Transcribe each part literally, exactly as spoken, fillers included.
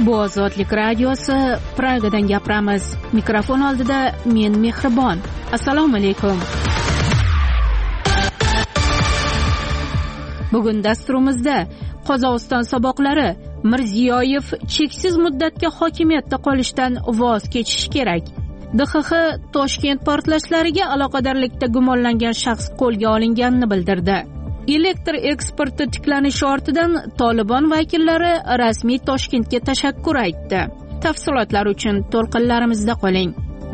Bu Ozodlik radiosi, Pragadan gapiramiz. Mikrofon oldida men Mehribon. Assalomu alaykum. Bugun dasturimizda Qozog'iston saboqlari Mirziyoyev cheksiz muddatga hokimiyatda qolishdan voz kechishi kerak. D X X Toshkent portlashlariga aloqadorlikda gumonlangan shaxs qo'lga olinganini bildirdi. Elektr eksporti tiklanishi ortidan Tolibon vakillari rasmiy Toshkentga tashakkur aytdi. Tafsilotlar uchun to'lqinlarimizda qoling.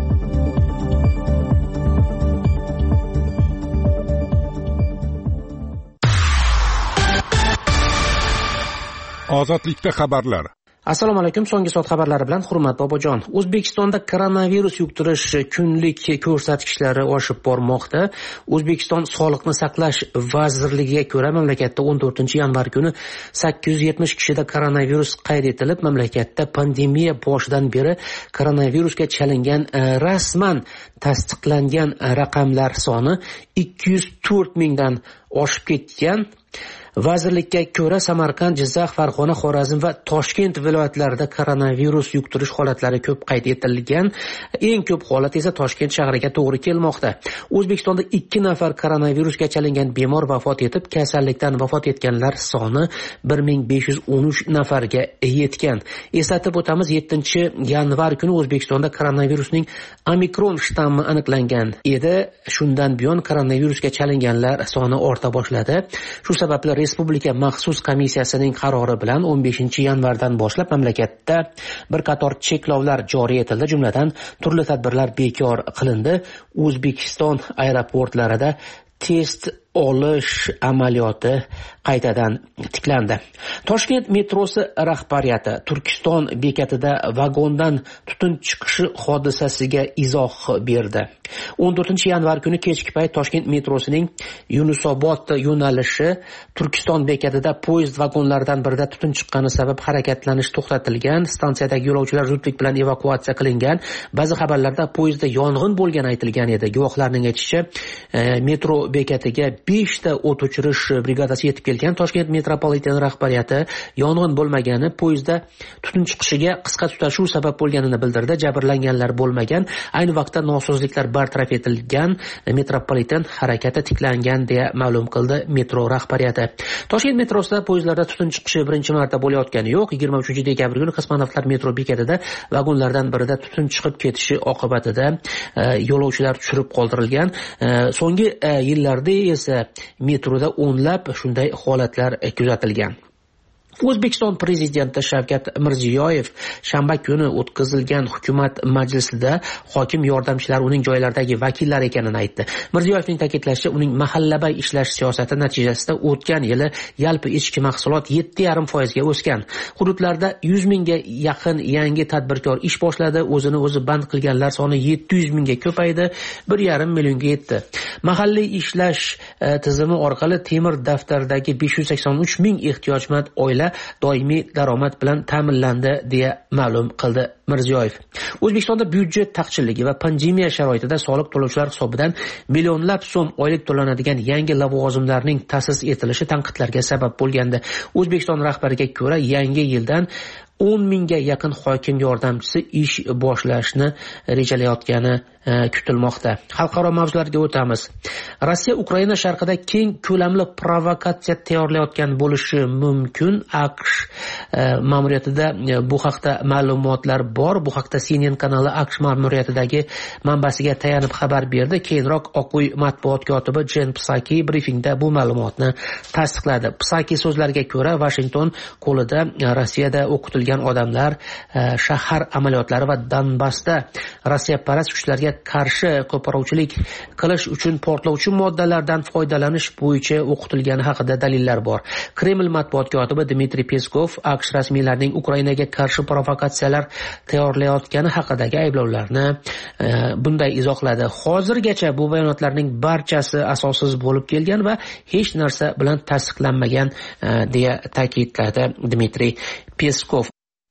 Ozodlikda xabarlar. Assalomu alaykum. So'nggi soat xabarlari bilan Hurmat Bobojon. O'zbekistonda koronavirus yuqtirish kunlik ko'rsatkichlari oshib bormoqda. O'zbekiston Sog'liqni saqlash vazirligiga ko'ra, mamlakatda o'n to'rtinchi yanvar kuni sakkiz yuz yetmish kishida koronavirus qayd etilib, mamlakatda pandemiya boshidan beri koronavirusga chalingan rasman tasdiqlangan raqamlar soni ikki yuz to'rt mingdan oshib ketgan. Vazirlikka ko'ra, Samarqand, Jizzax, Farg'ona, Xorazm va Toshkent viloyatlarida koronavirus yuqtirish holatlari ko'p qayd etilgan. Eng ko'p holat esa Toshkent shahriga to'g'ri kelmoqda. O'zbekistonda ikki nafar koronavirusga chalingan bemor vafot etib, kasallikdan vafot etganlar soni bir ming besh yuz o'n uch nafarga yetgan. Eslatib o'tamiz, yettinchi yanvar kuni O'zbekistonda koronavirusning Omikron shtammi aniqlangan edi. Shundan buyon koronavirusga chalinganlar soni orta boshladi. Shu sababli Respublika maxsus komissiyasining qarori bilan o'n beshinchi yanvardan boshlab mamlakatda bir qator cheklovlar joriy etildi, jumladan turli tadbirlar bekor qilindi. O'zbekiston aeroportlarida test olish amaliyoti qaytadan tiklandi. Toshkent metrosi rahbariyati Turkiston bekatida vagondan tutun chiqishi hodisasiga izoh berdi. o'n to'rtinchi yanvar kuni kechki payt Toshkent metrosining Yunusobod yo'nalishi Turkiston bekatida poyezd vagonlaridan birida tutun chiqqani sabab harakatlanish to'xtatilgan. Stansiyadagi yo'lovchilar zudlik bilan evakuatsiya qilingan. Ba'zi xabarlarda poyezdda yong'in bo'lgani aytilgan edi. Guvohlarning aytishicha, metro bekatiga beshta o't o'chirish brigadasi yetib kelgan. Toshkent metropoliteni rahbariyati yong'in bo'lmagani, poyezdda tutun chiqishiga qisqa tutashuv sabab bo'lganini bildirdi. Jabrlanganlar bo'lmagan. Ayni vaqtda nosozliklar bartaraf etilgan, metropoliten harakati tiklangan deya ma'lum qildi metro rahbariyati. Toshkent metrosida poyezdlarda tutun chiqishi birinchi marta bo'layotgani yo'q. yigirma uchinchi dekabr kuni kosmonavtlar metro bekatida vagonlardan birida tutun chiqib ketishi oqibatida yo'lovchilar tushirib qoldirilgan. So'nggi yillarda esa metroda o'nlab shunday holatlar kuzatilgan. O'zbekiston prezidenti Shavkat Mirziyoyev shanba kuni o'tkazilgan hukumat majlisida hokim yordamchilari uning joylardagi vakillar ekanini aytdi. Mirziyoyevning ta'kidlashicha, uning mahallabay ishlash siyosati natijasida o'tgan yili yalpi ichki mahsulot yetti yarim foizga o'sgan. Hududlarda yuz mingga yaqin yangi tadbirkor ish boshladi. O'zini o'zi band qilganlar soni yetti yuz mingga ko'paydi, bir yarim millionga yetdi. Mahalliy ishlash tizimi orqali temir daftardagi besh yuz sakson uch ming ehtiyojmand oila doimiy daromad bilan ta'minlandi deya ma'lum qildi Mirziyoyev. O'zbekistonda byudjet taqchilligi va pandemiya sharoitida soliq to'lovchilar hisobidan millionlab so'm oylik to'lanadigan yangi lavozimlarning ta'sis etilishi tanqidlarga sabab bo'lgandi. O'zbekiston rahbariga ko'ra, yangi yildan o'n mingga yaqin hokim yordamchisi ish boshlashni rejalayotgani kutilmoqda. Xalqaro mavzularga o'tamiz. Rossiya Ukraina sharqida keng ko'lamli provokatsiya tayyorlayotgan bo'lishi mumkin. AQSh ma'muriyatida bu haqda ma'lumotlar bor. Bu haqda C N N kanali AQSh ma'muriyatidagi manbasiga tayanib xabar berdi. Keyinroq Oq uy matbuot kotibi Jen Psaki brifingda bu ma'lumotni tasdiqladi. Psaki so'zlariga ko'ra, Washington qo'lida Rossiyada o'qitilgan odamlar shahar amaliyotlari va Donbassda Rossiya parast kuchlarga qarshi qo'poruvchilik qilish uchun portlovchi moddalardan foydalanish bo'yicha o'qitilgani haqida dalillar bor. Kreml matbuot kotibi Dmitriy Peskov AQSh rasmiylarining Ukrainaga qarshi provokatsiyalar tayyorlayotgani haqidagi ayblovlarni e, bunday izohladi. Hozirgacha bu bayonotlarning barchasi asossiz bo'lib kelgan va hech narsa bilan tasdiqlanmagan e, deya ta'kidladi Dmitriy Peskov.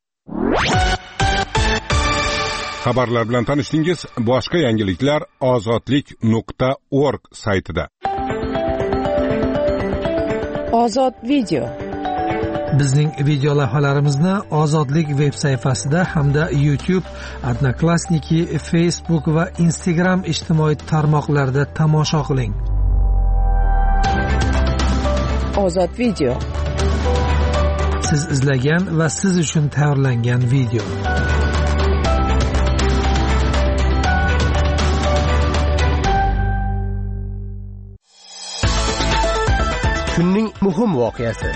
Xabarlar bilan tanishdingiz. Boshqa yangiliklar ozodlik nuqta org saytida. Ozod video. Bizning video lavhalarimizni Ozodlik veb sayfasida hamda YouTube, Odnoklassniki, Facebook va Instagram ijtimoiy tarmoqlarida tomosha qiling. Ozod video. Siz izlagan va siz uchun tayyorlangan video. Kunning muhim voqeasi.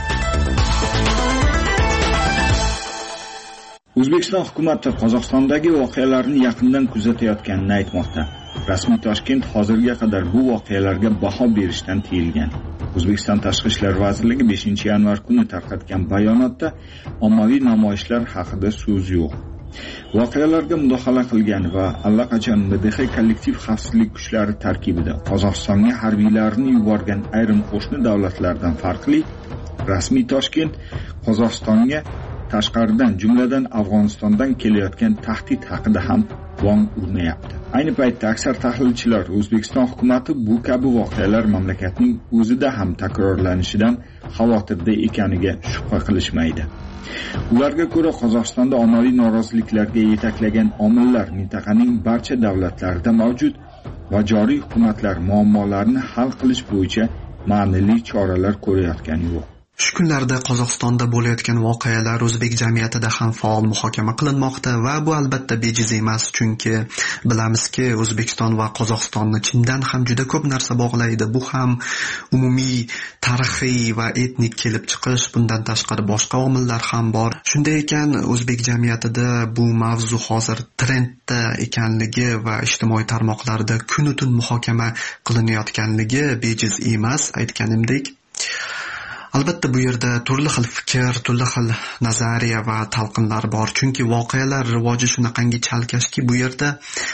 O'zbekiston hukumati Qozog'istondagi voqealarni yaqindan kuzatayotganini aytmoqda. Rasmiy Toshkent hozirga qadar bu voqealarga baho berishdan tiyilgan. O'zbekiston Tashqi ishlar vazirligi beshinchi yanvar kuni tarqatgan bayonotda ommaviy namoyishlar haqida so'z yo'q. Voqealarga mudohala qilgan va allaqachon M D X kollektiv xavfsizlik kuchlari tarkibida Qozog'istonga harbiylarini yuborgan ayrim qo'shni davlatlardan farqli, rasmiy Toshkent Qozog'istonga tashqaridan, jumladan Afg'onistondan kelayotgan tahdid haqida ham bong urmayapti. Ayni paytda aksar tahlilchilar O'zbekiston hukumatı bu kabi voqealar mamlakatning o'zida ham takrorlanishidan xavotirda ekaniga shubha qilishmaydi. Ularga ko'ra, Qozog'istonda ommaviy noroziliklarga yetaklagan omillar mintaqaning barcha davlatlarida mavjud va joriy hukumatlar muammolarni hal qilish bo'yicha ma'nili choralar ko'rayotgani yo'q. Shu kunlarda Qozog'istonda bo'layotgan voqealar o'zbek jamiyatida ham faol muhokama qilinmoqda va bu albatta bejiz emas, chunki bilamizki, O'zbekiston va Qozog'istonni chindan ham juda ko'p narsa bog'laydi. Bu ham umumiy tarixiy va etnik kelib chiqish, bundan tashqari boshqa omillar ham bor. Shunday ekan, o'zbek jamiyatida bu mavzu hozir trendda ekanligi va ijtimoiy tarmoqlarda kun-u-tun muhokama qilinayotganligi bejiz emas, aytganimdek. Albatta bu yerda turli xil fikr, turli xil nazariya va talqinlar bor. Chunki voqealar rivoji shunaqangi chalkashki, bu yerda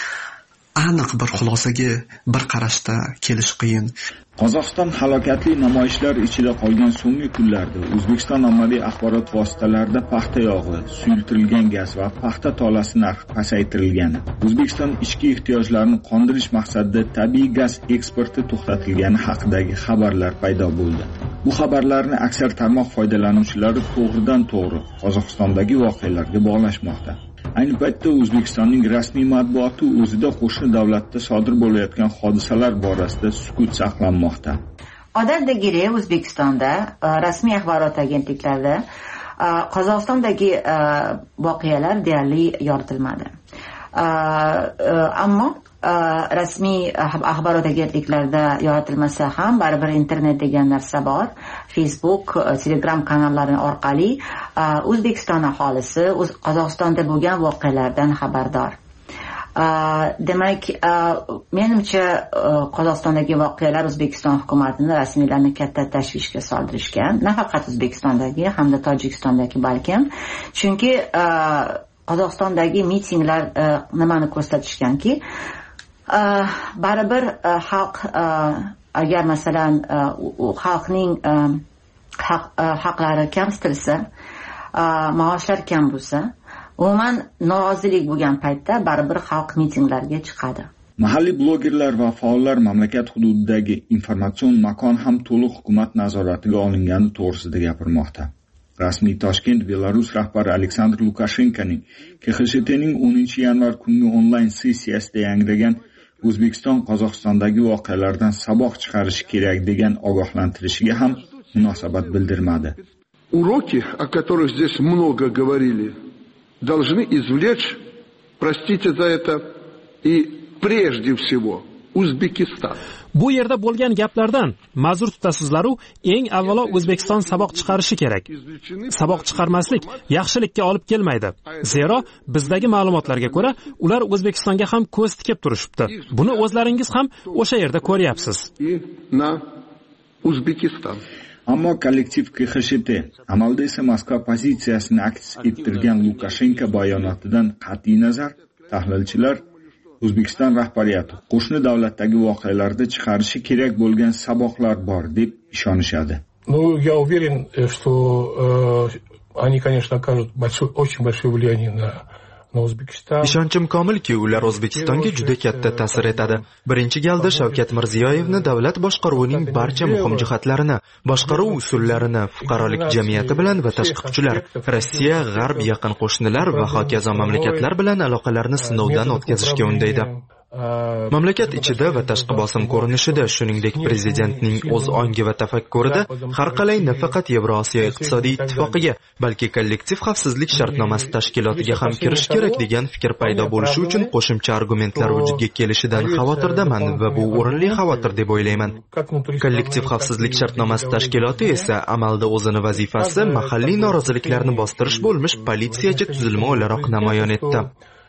aniq bir xulosaga bir qarashda kelish qiyin. Qozog'iston halokatli namoyishlar ichida qolgan so'nggi kunlarda O'zbekiston ommaviy axborot vositalarida paxta yog'i, suyultirilgan gaz va paxta tolasi narxi pasaytirilgani, O'zbekiston ichki ehtiyojlarini qondirish maqsadida tabiiy gaz eksporti to'xtatilgani haqidagi xabarlar paydo bo'ldi. Bu xabarlarni aksar tarmoq foydalanuvchilari to'g'ridan to'g'ri Qozog'istondagi voqealarga bog'lashmoqda. Ayni paytda O'zbekistonning rasmiy matbuoti o'zida qo'shni davlatda sodir bo'layotgan hodisalar borasida sukut saqlanmoqda. Odatdagidek O'zbekistonda rasmiy axborot agentliklarida Qozog'istondagi voqealar deyarli yoritilmadi. Ammo rasmiy axborot agentliklarida yoritilmasa ham baribir internet degan narsa bor. Facebook, Telegram kanallari orqali O'zbekiston aholisi Qozog'istonda bo'lgan voqealardan xabardor. Demak, menimcha Qozog'istondagi voqealar O'zbekiston hukumatini, rasmiylarni katta tashvishga soldirishgan. Nafaqat O'zbekistondagi, hamda Tojikistondagi balkim. Chunki Qozog'istondagi mitinglar nimani ko'rsatishganki, baribir xalq agar masalan xalqning haqlari kamsitilsa, maoshlar kam bo'lsa, umuman norozilik bo'lgan paytda baribir xalq mitinglarga chiqadi. Mahalliy blogerlar va faollar mamlakat hududidagi informatsion makon ham to'liq hukumat nazoratiga olingani to'g'risida gapirmoqda. Rasmiy Toshkent Belarus rahbari Aleksandr Lukashenkoning K X S T'ning o'ninchi yanvar kungi onlayn sessiyasida yangragan O'zbekiston Qozog'istondagi voqealardan saboq chiqarish kerak degan ogohlantirishiga ham munosabat bildirmadi. Уроки, о которых здесь много говорили, должны извлечь, простите за это, и прежде всего O'zbekiston. Bu yerda bo'lgan gaplardan ma'zur tutasizlar-u, eng avvalo O'zbekiston saboq chiqarishi kerak. Saboq chiqarmaslik yaxshilikka olib kelmaydi. Zero bizdagi ma'lumotlarga ko'ra, ular O'zbekistonga ham ko'z tikib turishibdi. Buni o'zlaringiz ham o'sha yerda ko'ryapsiz. Na O'zbekiston. Ammo kollektiv K X S T amalda esa Moskva pozitsiyasini aks ettirgan Lukashenko bayonotidan qat'iy nazar, tahlilchilar O'zbekiston rahbariyati qo'shni davlatdagi voqealarda chiqarishi kerak bo'lgan saboqlar bor deb ishonishadi. Ну, я уверен, что э, они, конечно, окажут большое, очень большое влияние на ishonchim komilki, ular O'zbekistonga juda katta ta'sir etadi. Birinchi galda Shavkat Mirziyoyevni davlat boshqaruvining barcha muhim jihatlarini, boshqaruv usullarini, fuqarolik jamiyati bilan va tashqi kuchlar, Rossiya, G'arb, yaqin qo'shnilar va hokazo mamlakatlar bilan aloqalarni sinovdan o'tkazishga undaydi. Mamlakat ichida va tashqi bosim ko'rinishida, shuningdek prezidentning o'z ongi va tafakkurida har qalay nafaqat Yevrosiyo iqtisodiy ittifoqiga, balki kollektiv xavfsizlik shartnomasi tashkilotiga ham kirish kerak degan fikr paydo bo'lishi uchun qo'shimcha argumentlar vujudga kelishidan xavotirdaman va bu o'rinli xavotir deb o'ylayman. Kollektiv xavfsizlik shartnomasi tashkiloti esa amalda o'zini vazifasi mahalliy noroziliklarni bostirish bo'lmish politsiyachi tuzilma o'laroq namoyon etdi.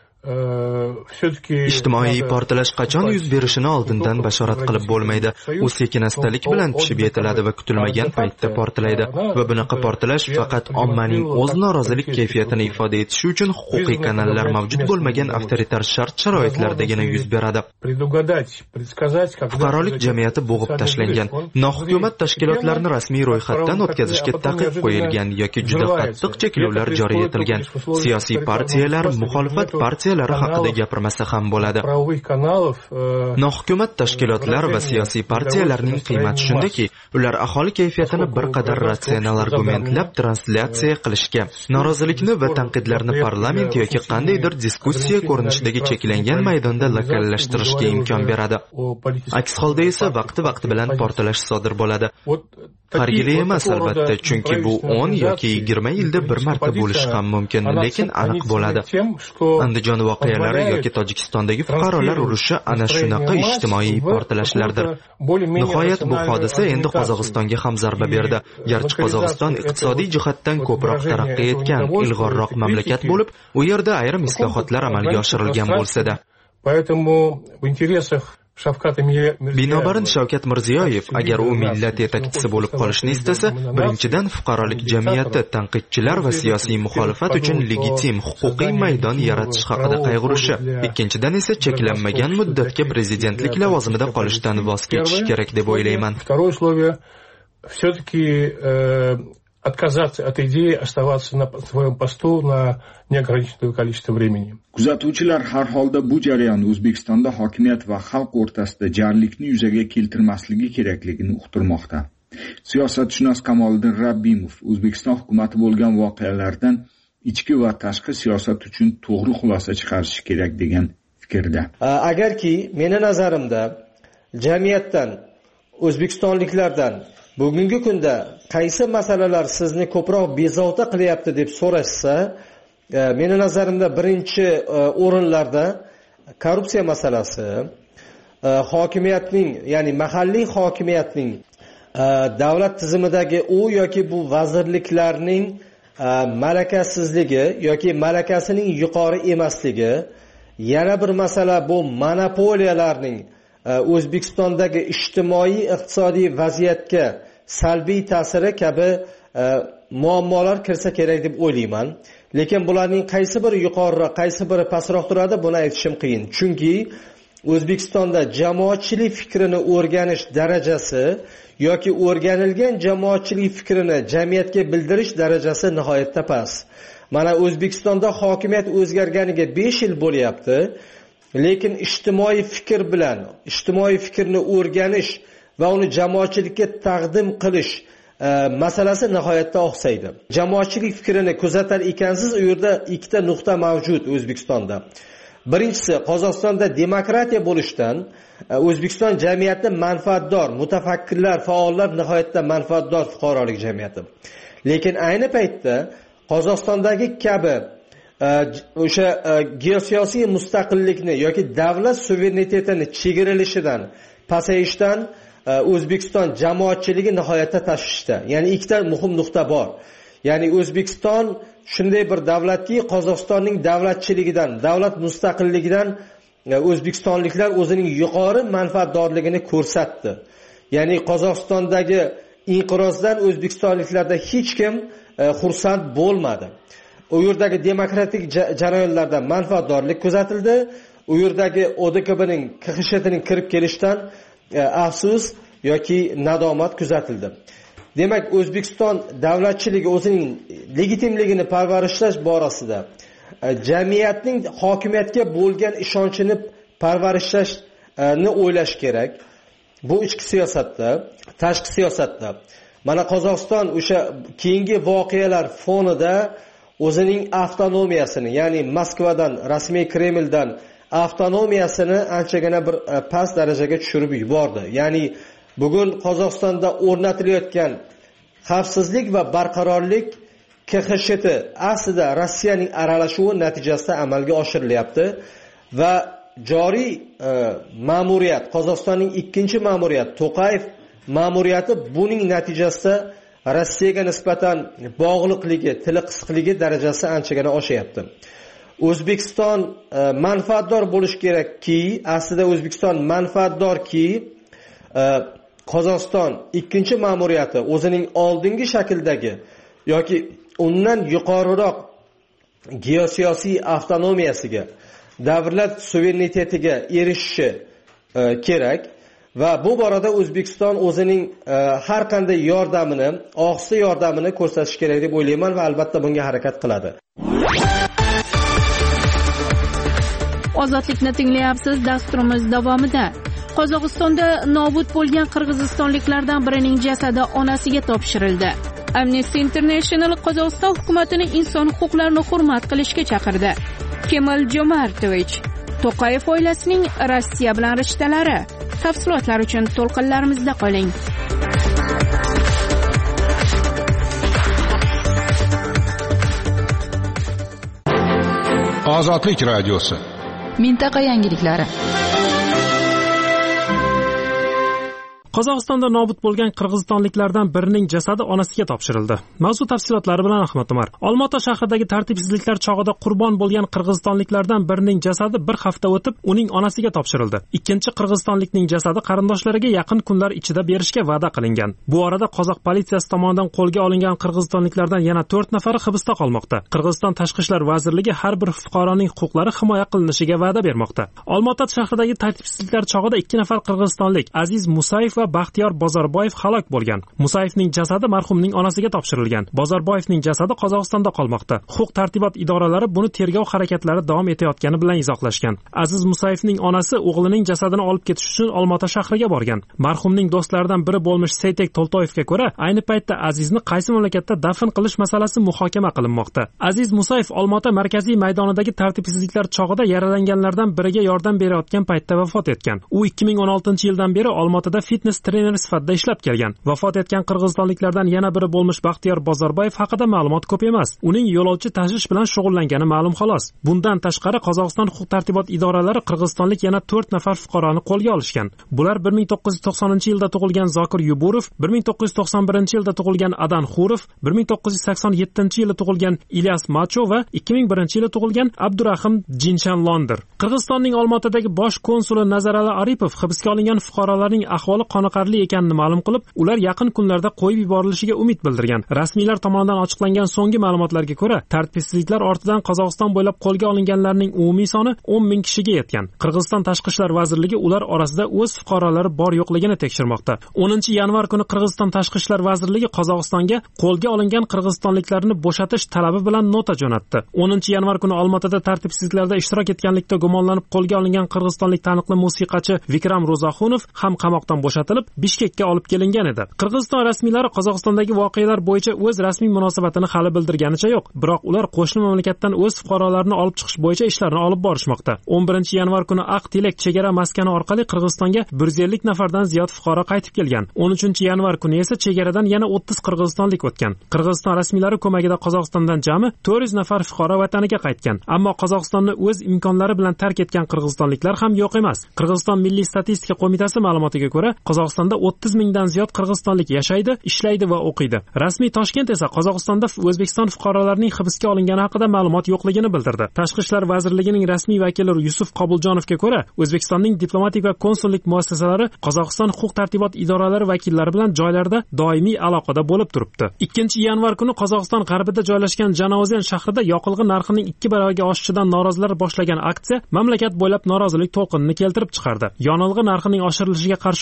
Ijtimoiy portlash qachon yuz berishini oldindan bashorat qilib bo'lmaydi. U sekin-astalik bilan pishib yetiladi va kutilmagan paytda portlaydi. Va bunaqa portlash faqat ommaning o'z norozilik kayfiyatini ifoda etishi uchun huquqiy kanallar mavjud bo'lmagan avtoritar shart-sharoitlardagina yuz beradi. Fuqarolik jamiyati bo'g'ib tashlangan, nohukumat tashkilotlarini rasmiy ro'yxatdan o'tkazishga taqiq qo'yilgan yoki juda qattiq cheklovlar joriy etilgan. Siyosiy partiyalar, muxolifat partiyalari haqida gapirmasa ham bo'ladi. Nohukumat tashkilotlar va siyosiy partiyalarning qiymati shundaki, ular aholi kayfiyatini bir qadar ratsional argumentlab translyatsiya qilishga, norozilikni va tanqidlarni parlament yoki qandaydir diskussiya ko'rinishidagi cheklangan maydonda lokallashtirishga imkon beradi. Aks holda esa vaqti-vaqti bilan portlash sodir bo'ladi. Har yili emas albatta, chunki bu o'n yoki yigirma yilda bir marta bo'lishi ham mumkin, lekin aniq bo'ladi. Andijon voqealari yoki Tojikistondagi fuqarolar urushi ana shunaqa ijtimoiy portlashlardir. Nihoyat bu hodisa endi Qozog'istonga ham zarba berdi. Garchi Qozog'iston iqtisodiy jihatdan ko'proq taraqqiy etgan, ilg'orroq mamlakat bo'lib, u yerda ayrim islohotlar amalga oshirilgan bo'lsa-da. Binobarin Shavkat Mirziyoyev agar u millat yetakchisi bo'lib qolishni istasa, birinchidan fuqarolik jamiyati, tanqidchilar va siyosiy muxolifat uchun legitim huquqiy maydon yaratish haqida qayg'urishi, ikkinchidan esa cheklanmagan muddatga prezidentlik lavozimida qolishdan voz kechish kerak deb o'ylayman. Отказаться от идеи оставаться на своем посту на неограниченное количество времени. Kuzatuvchilar har holda bu jarayon O'zbekistonda hokimiyat va xalq o'rtasida jarlikni yuzaga keltirmasligi kerakligini uqtirmoqda. Siyosatshunos Kamoliddin Rabbimov O'zbekiston hukumati bo'lgan voqealardan ichki va tashqi siyosat uchun to'g'ri xulosa chiqarishi kerak degan fikrda. Agarki meni nazarimda jamiyatdan, o'zbekistonliklardan bugungi kunda qaysi masalalar sizni ko'proq bezovta qilyapti deb so'rashsa, meni nazarimda birinchi o'rinlarda korrupsiya masalasi, hokimiyatning, ya'ni mahalliy hokimiyatning davlat tizimidagi u yoki bu vazirliklarning malakasizligi yoki malakasining yuqori emasligi, yana bir masala bu monopoliyalarning O'zbekistondagi ijtimoiy iqtisodiy vaziyatga salbiy ta'siri kabi muammolar kirsa kerak deb o'ylayman. Lekin bularning qaysi biri yuqoriroq, qaysi biri pastroq turadi, buni aytishim qiyin. Chunki O'zbekistonda jamoatchilik fikrini o'rganish darajasi yoki o'rganilgan jamoatchilik fikrini jamiyatga bildirish darajasi nihoyatda past. Mana O'zbekistonda hokimiyat o'zgarganiga besh yil bo'lyapti. Lekin ijtimoiy fikr bilan, ijtimoiy fikrni o'rganish va uni jamoatchilikka taqdim qilish e, masalasi nihoyatda oqsaydi. Jamoatchilik fikrini kuzatar ekansiz, u yerda ikkita nuqta mavjud O'zbekistonda. Birinchisi, Qozog'istonda demokratiya bo'lishdan O'zbekiston jamiyati manfaatdor, mutafakkirlar, faollar nihoyatda manfaatdor fuqarolik jamiyati. Lekin ayni paytda Qozog'istondagi kabi o'sha geosiyosiy mustaqillikni yoki davlat suverenitetini chegarilishidan, pasayishdan O'zbekiston jamoatchiligi nihoyatda tashvishda. Ya'ni ikkita muhim nuqta bor. Ya'ni O'zbekiston shunday bir davlatki, Qozog'istonning davlatchiligidan, davlat mustaqilligidan o'zbekistonliklar o'zining yuqori manfaatdorligini ko'rsatdi. Ya'ni Qozog'istondagi inqirozdan o'zbekistonliklarda hech kim xursand bo'lmadi. U yerdagi demokratik jarayonlarda manfaatdorlik kuzatildi. U yerdagi O D K B'ning K X S T'ning kirib kelishdan afsus yoki nadomat kuzatildi. Demak, O'zbekiston davlatchiligi o'zining legitimligini parvarishlash borasida jamiyatning hokimiyatga bo'lgan ishonchini parvarishlashni o'ylash kerak. Bu ichki siyosatda, tashqi siyosatda. Mana Qozog'iston o'sha keyingi voqealar fonida o'zining avtonomiyasini, ya'ni Moskvadan, rasmiy Kremldan avtonomiyasini anchagina bir past darajaga tushirib yubordi. Ya'ni bugun Qozog'istonda o'rnatilayotgan xavfsizlik va barqarorlik K X S T aslida Rossiyaning aralashuvi natijasida amalga oshirilyapti va joriy e, ma'muriyat, Qozog'istonning ikkinchi ma'muriyat, To'qayev ma'muriyati buning natijasida Rossiyaga nisbatan bog'liqligi, tili qisqligi darajasi anchagina oshyapti. O'zbekiston e, manfaatdor bo'lish kerakki, aslida O'zbekiston manfaatdorki, e, Qozog'iston ikkinchi ma'muriyati o'zining oldingi shakldagi yoki undan yuqoriroq geosiyosiy avtonomiyasiga, davlat suverenitetiga erishishi e, kerak va bu borada O'zbekiston o'zining e, har qanday yordamini, og'zaki yordamini ko'rsatish kerak deb o'ylayman va albatta bunga harakat qiladi. Ozodlikni tinglayapsiz. Dasturimiz davomida Qozog'istonda nobud bo'lgan qirg'izistonliklardan birining jasadi onasiga topshirildi. Amnesty International Qozog'iston hukumatini inson huquqlarini hurmat qilishga chaqirdi. Kemal Jo'martovich, To'qayev oilasining Rossiya bilan rishtalari. Tafsilotlar uchun to'lqinlarimizda qoling. Ozodlik radiosi. Mintaqa yangiliklari. Qozog'istonda nobud bo'lgan qirg'izistonliklardan birining jasadi onasiga topshirildi. Mavzu tafsilotlari bilan Ahmad Umar. Olmaota shahridagi tartibsizliklar chog'ida qurbon bo'lgan qirg'izistonliklardan birining jasadi bir hafta o'tib uning onasiga topshirildi. Ikkinchi qirg'izistonlikning jasadi qarindoshlariga yaqin kunlar ichida berishga va'da qilingan. Bu orada qozoq politsiyasi tomonidan qo'lga olingan qirg'izistonliklardan yana to'rt nafari hibsda qolmoqda. Qirg'iziston Tashqi ishlar vazirligi har bir fuqaroning huquqlari himoya qilinishiga va'da bermoqda. Olmaota shahridagi tartibsizliklar chog'ida ikki nafar qirg'izistonlik Aziz Musayev va Baxtiyor Bozorboyev halok bo'lgan. Musayevning jasadi marhumning onasiga topshirilgan. Bozorboyevning jasadi Qozog'istonda qolmoqda. Huquq tartibot idoralari buni tergov harakatlari davom etayotgani bilan izohlashgan. Aziz Musayevning onasi o'g'lining jasadini olib ketish uchun Olmaota shahriga borgan. Marhumning do'stlaridan biri bo'lmish Seytek Toltoyevga ko'ra, ayni paytda Azizni qaysi mamlakatda dafn qilish masalasi muhokama qilinmoqda. Aziz Musayev Olmaota markaziy maydonidagi tartibsizliklar chog'ida yaralanganlardan biriga yordam berayotgan paytda vafot etgan. U ikki ming o'n oltinchi yildan beri Olmaotada fitness trener sifatida ishlab kelgan. Vafot etgan qirg'izistonliklardan yana biri bo'lmish Baxtiyor Bozorboyev haqida ma'lumot ko'p emas. Uning yo'lovchi tashish bilan shug'ullangani ma'lum xolos. Bundan tashqari Qozog'iston huquq-tartibot idoralari qirg'izistonlik yana to'rt nafar fuqaroni qo'lga olishgan. Bular bir ming to'qqiz yuz to'qsoninchi yilda tug'ilgan Zokir Yuburov, bir ming to'qqiz yuz to'qson birinchi yilda tug'ilgan Adan Xurov, bir ming to'qqiz yuz sakson yettinchi yilda tug'ilgan Ilyas Macho va ikki ming birinchi yilda tug'ilgan Abdurahim Jinshanlondir. Qirg'izistonning Olmaotadagi bosh konsuli Nazarali Aripov hibsga olingan fuqarolarning ahvoli qoniqarli ekanini ma'lum qilib, ular yaqin kunlarda qo'yib yuborilishiga umid bildirgan. Rasmiylar tomonidan ochiqlangan so'nggi ma'lumotlarga ko'ra, tartibsizliklar ortidan Qozog'iston bo'ylab qo'lga olinganlarning umumiy soni o'n ming kishiga yetgan. Qirg'iziston Tashqi ishlar vazirligi ular orasida o'z fuqarolari bor yo'qligini tekshirmoqda. o'ninchi yanvar kuni Qirg'iziston Tashqi ishlar vazirligi Qozog'istonga qo'lga olingan qirg'izistonliklarni bo'shatish talabi bilan nota jo'natdi. o'ninchi yanvar kuni Olmaotada tartibsizliklarda ishtirok etganlikda gumonlanib qo'lga olingan qirg'izistonlik taniqli musiqachi Vikram Ro'zaxunov ham qamoqdan bo'shatilib, Bishkekka olib kelingan edi. Qirg'iziston rasmiylari Qozog'istondagi voqealar bo'yicha o'z rasmiy munosabatini hali bildirganicha yo'q, biroq ular qo'shni mamlakatdan o'z fuqarolarini olib chiqish bo'yicha ishlarni olib borishmoqda. o'n birinchi yanvar kuni Aqtilek chegara maskani orqali Qirg'izistonga bir yuz ellik nafardan ziyod fuqaro qaytib kelgan. o'n uchinchi yanvar kuni esa chegaradan yana o'ttiz qirg'izistonlik o'tgan. Qirg'iziston rasmiylari ko'magida Qozog'istondan jami to'rt yuz nafar fuqaro vataniga qaytgan. Ammo Qozog'istonni o'z imkonlari bilan tark etgan qirg'izistonliklar ham yo'q emas. Qirg'iziston Milliy statistika qo'mitasi ma'lumotiga ko'ra, Qozog'istonda o'ttiz mingdan ziyod qirg'izistonlik yashaydi, ishlaydi va o'qiydi. Rasmiy Toshkent esa Qozog'istonda O'zbekiston fuqarolarining hibsga olingani haqida ma'lumot yo'qligini bildirdi. Tashqi ishlar vazirligining rasmiy vakili Yusuf Qobuljonovga ko'ra, O'zbekistonning diplomatik va konsullik muassasalari Qozog'iston huquq-tartibot idoralari vakillari bilan joylarda doimiy aloqada bo'lib turibdi. ikkinchi yanvar kuni Qozog'iston g'arbida joylashgan Janozen shahrida yoqilg'i narxining ikki baravarga oshishidan norozilar boshlagan aksiya mamlakat bo'ylab norozilik to'lqinini keltirib chiqardi. Yonilg'i narxining oshirilishiga qarshi ommaviy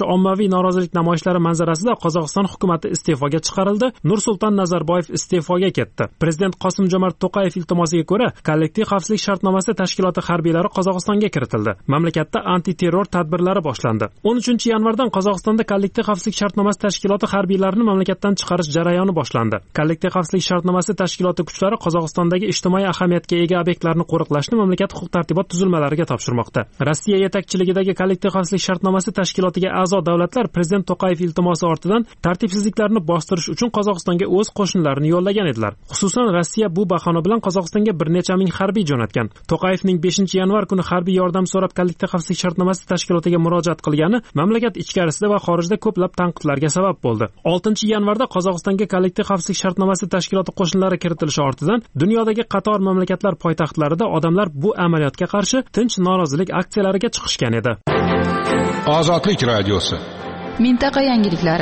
ommaviy norozilik namoyishlari manzarasida Qozog'iston hukumati iste'foga chiqarildi. Nursulton Nazarboyev iste'foga ketdi. Prezident Qosim-Jomart To'qayev iltimosiga ko'ra, kollektiv xavfsizlik shartnomasi tashkiloti harbiylari Qozog'istonga kiritildi. Mamlakatda antiterror tadbirlari boshlandi. o'n uchinchi yanvardan Qozog'istonda kollektiv xavfsizlik shartnomasi tashkiloti harbiylarini mamlakatdan chiqarish jarayoni boshlandi. Kollektiv xavfsizlik shartnomasi tashkiloti kuchlari Qozog'istondagi ijtimoiy ahamiyatga ega obyektlarni qo'riqlashni mamlakat huquq-tartibot tuzilmalariga topshirmoqda. Rossiya yetakchiligidagi kollektiv xavfsizlik shartnomasi tashkilotiga a'zo davlatlar prezident To'qayev iltimosi ortidan tartibsizliklarni bostirish uchun Qozog'istonga o'z qo'shinlarini yo'llagan edilar. Xususan Rossiya bu bahona bilan Qozog'istonga bir necha ming harbiy jo'natgan. To'qayevning beshinchi yanvar kuni harbiy yordam so'rab kollektiv xavfsizlik shartnomasi tashkilotiga murojaat qilgani mamlakat ichkarisida va xorijda ko'plab tanqidlarga sabab bo'ldi. oltinchi yanvarda Qozog'istonga kollektiv xavfsizlik shartnomasi tashkiloti qo'shinlari kiritilishi ortidan dunyodagi qator mamlakatlar poytaxtlarida odamlar bu amaliyotga qarshi tinch norozilik aksiyalariga chiqishgan edi. Ozodlik radiosi. Mintaqa yangiliklari.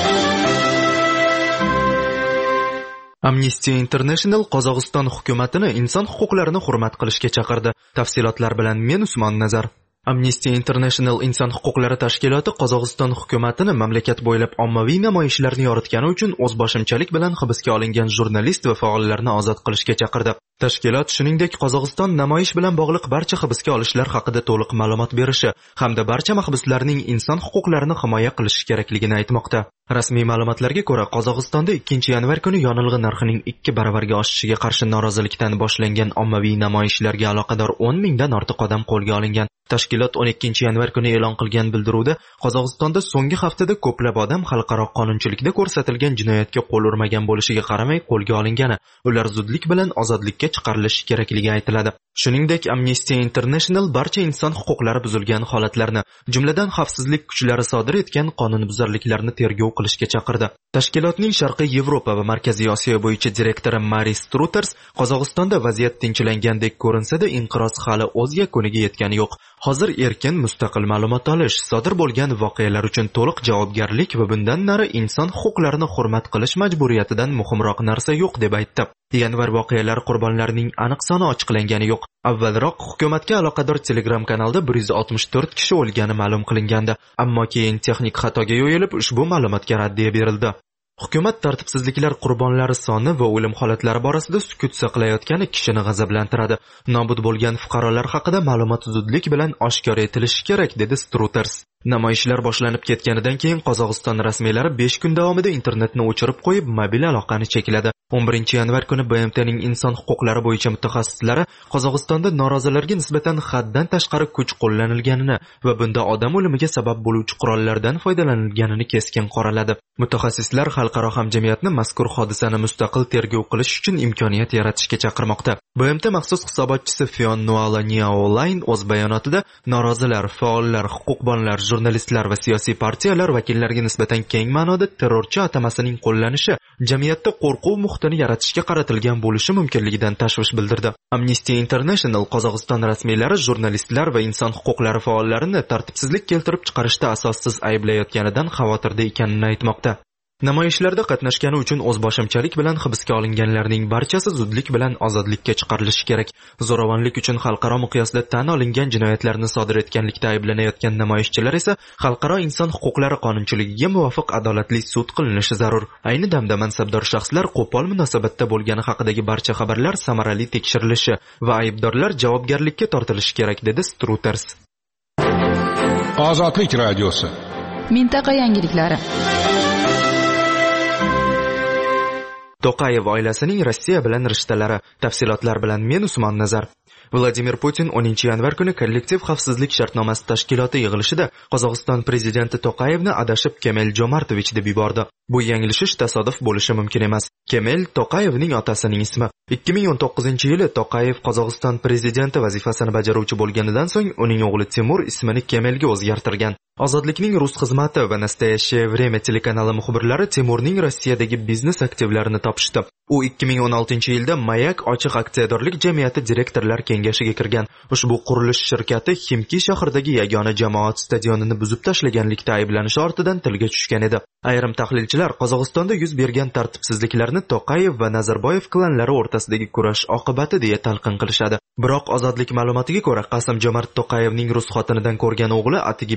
Amnesty International Qozog'iston hukumatini inson huquqlarini hurmat qilishga chaqirdi. Tafsilotlar bilan men Usmon Nazar. Amnesty International inson huquqlari tashkiloti Qozog'iston hukumatini mamlakat bo'ylab ommaviy namoyishlarni yoritgani uchun o'zboshimchalik bilan hibsga olingan jurnalist va faollarni ozod qilishga chaqirdi. Tashkilot shuningdek Qozog'iston namoyish bilan bog'liq barcha hibsga olishlar haqida to'liq ma'lumot berishi hamda barcha mahbuslarning inson huquqlarini himoya qilish kerakligini aytmoqda. Rasmiy ma'lumotlarga ko'ra, Qozog'istonda ikkinchi yanvar kuni yonilg'i narxining ikki baravarga oshishiga qarshi norozilikdan boshlangan ommaviy namoyishlarga aloqador o'n mingdan ortiq odam qo'lga olingan. Tashkilot o'n ikkinchi yanvar kuni e'lon qilgan bildiruvda Qozog'istonda so'nggi haftada ko'plab odam xalqaro qonunchilikda ko'rsatilgan jinoyatga qo'l urmagan bo'lishiga qaramay qo'lga olingani, ular zudlik bilan ozodlikka chiqarilishi kerakligi aytiladi. Shuningdek, Amnesty International barcha inson huquqlari buzilgan holatlarni, jumladan xavfsizlik kuchlari sodir etgan qonunbuzarliklarni tergov qilishga chaqirdi. Tashkilotning Sharqiy Yevropa va Markaziy Osiyo bo'yicha direktori Maris Struters Qozog'istonda vaziyat tinchlangandek ko'rinsa-da, inqiroz hali o'z yakuniga yetgani yo'q. Hozir erkin mustaqil ma'lumot olish, sodir bo'lgan voqealar uchun to'liq javobgarlik va bundan nari inson huquqlarini hurmat qilish majburiyatidan muhimroq narsa yo'q deb aytdi. Yanvar voqealari qurbonlarining aniq soni ochiqlangani yo'q. Avvalroq hukumatga aloqador Telegram kanalda bir yuz oltmish to'rt kishi o'lgani ma'lum qilingandi, ammo keyin texnik xatoga yo'yilib ushbu ma'lumotga raddiya berildi. Hukumat tartibsizliklar qurbonlari soni va o'lim holatlari borasida sukut saqlayotgani kishini g'azablantiradi. Nobud bo'lgan fuqarolar haqida ma'lumot zudlik bilan oshkor etilishi kerak, dedi Struters. Namoyishlar boshlanib ketganidan keyin Qozog'iston rasmiylari besh kun davomida internetni o'chirib qo'yib, mobil aloqani chekladi. o'n birinchi yanvar kuni B M T'ning inson huquqlari bo'yicha mutaxassislari Qozog'istonda norozilarga nisbatan haddan tashqari kuch qo'llanilganini va bunda odam o'limiga sabab bo'luvchi qurollardan foydalanilganini keskin qoraladi. Mutaxassislar xalqaro hamjamiyatni mazkur hodisani mustaqil tergov qilish uchun imkoniyat yaratishga chaqirmoqda. B M T maxsus hisobotchisi Fion Nuala Niaolayn o'z bayonotida norozilar, faollar, huquqbonlar, jurnalistlar va siyosiy partiyalar vakillariga nisbatan keng ma'noda terrorchi atamasining qo'llanishi jamiyatda qo'rquv muhitini yaratishga qaratilgan bo'lishi mumkinligidan tashvish bildirdi. Amnesty International Qozog'iston rasmiylari jurnalistlar va inson huquqlari faollarini tartibsizlik keltirib chiqarishda asossiz ayblayotganidan xavotirda ekanini aytmoqda. Namoyishlarda qatnashgani uchun o'zboshimchalik bilan hibsga olinganlarning barchasi zudlik bilan ozodlikka chiqarilishi kerak. Zo'ravonlik uchun xalqaro miqyosda tan olingan jinoyatlarni sodir etganlikda ayblanayotgan namoyishchilar esa xalqaro inson huquqlari qonunchiligiga muvofiq adolatli sud qilinishi zarur. Ayni damda mansabdor shaxslar qo'pol munosabatda bo'lgani haqidagi barcha xabarlar samarali tekshirilishi va aybdorlar javobgarlikka tortilishi kerak, dedi Struters. Ozodlik radiosi. Mintaqa yangiliklari. To'qayev oilasining Rossiya bilan rishtalari. Tafsilotlar bilan men Usmon Nazar. Vladimir Putin o'ninchi yanvar kuni kollektiv xavfsizlik shartnomasi tashkiloti yig'ilishida Qozog'iston prezidenti To'qayevni adashib Kemel Jomartovich deb yubordi. Bu yanglishish tasodif bo'lishi mumkin emas. Kemel To'qayevning otasining ismi. ikki ming o'n to'qqizinchi yili To'qayev Qozog'iston prezidenti vazifasini bajaruvchi bo'lganidan so'ng uning o'g'li Timur ismini Kemelga o'zgartirgan. Ozodlikning rus xizmati va Nastoyaщее время telekanali muxbirlari Timurning Rossiyadagi biznes aktivlarini topishdi. U ikki ming o'n oltinchi yilda Mayak ochiq aksiyadorlik jamiyati direktorlar kengashiga kirgan. Ushbu qurilish shirkati Ximki shahridagi yagona jamoat stadionini buzib tashlaganlikda ayblanishi ortidan tilga tushgan edi. Ayrim tahlilchilar Qozog'istonda yuz bergan tartibsizliklarni To'qayev va Nazarboyev klanlari o'rtasidagi kurash oqibati deya talqin qilishadi. Biroq ozodlik ma'lumotiga ko'ra, Qosim-Jomart To'qayevning rus xotinidan ko'rgan o'g'li atigi besh yil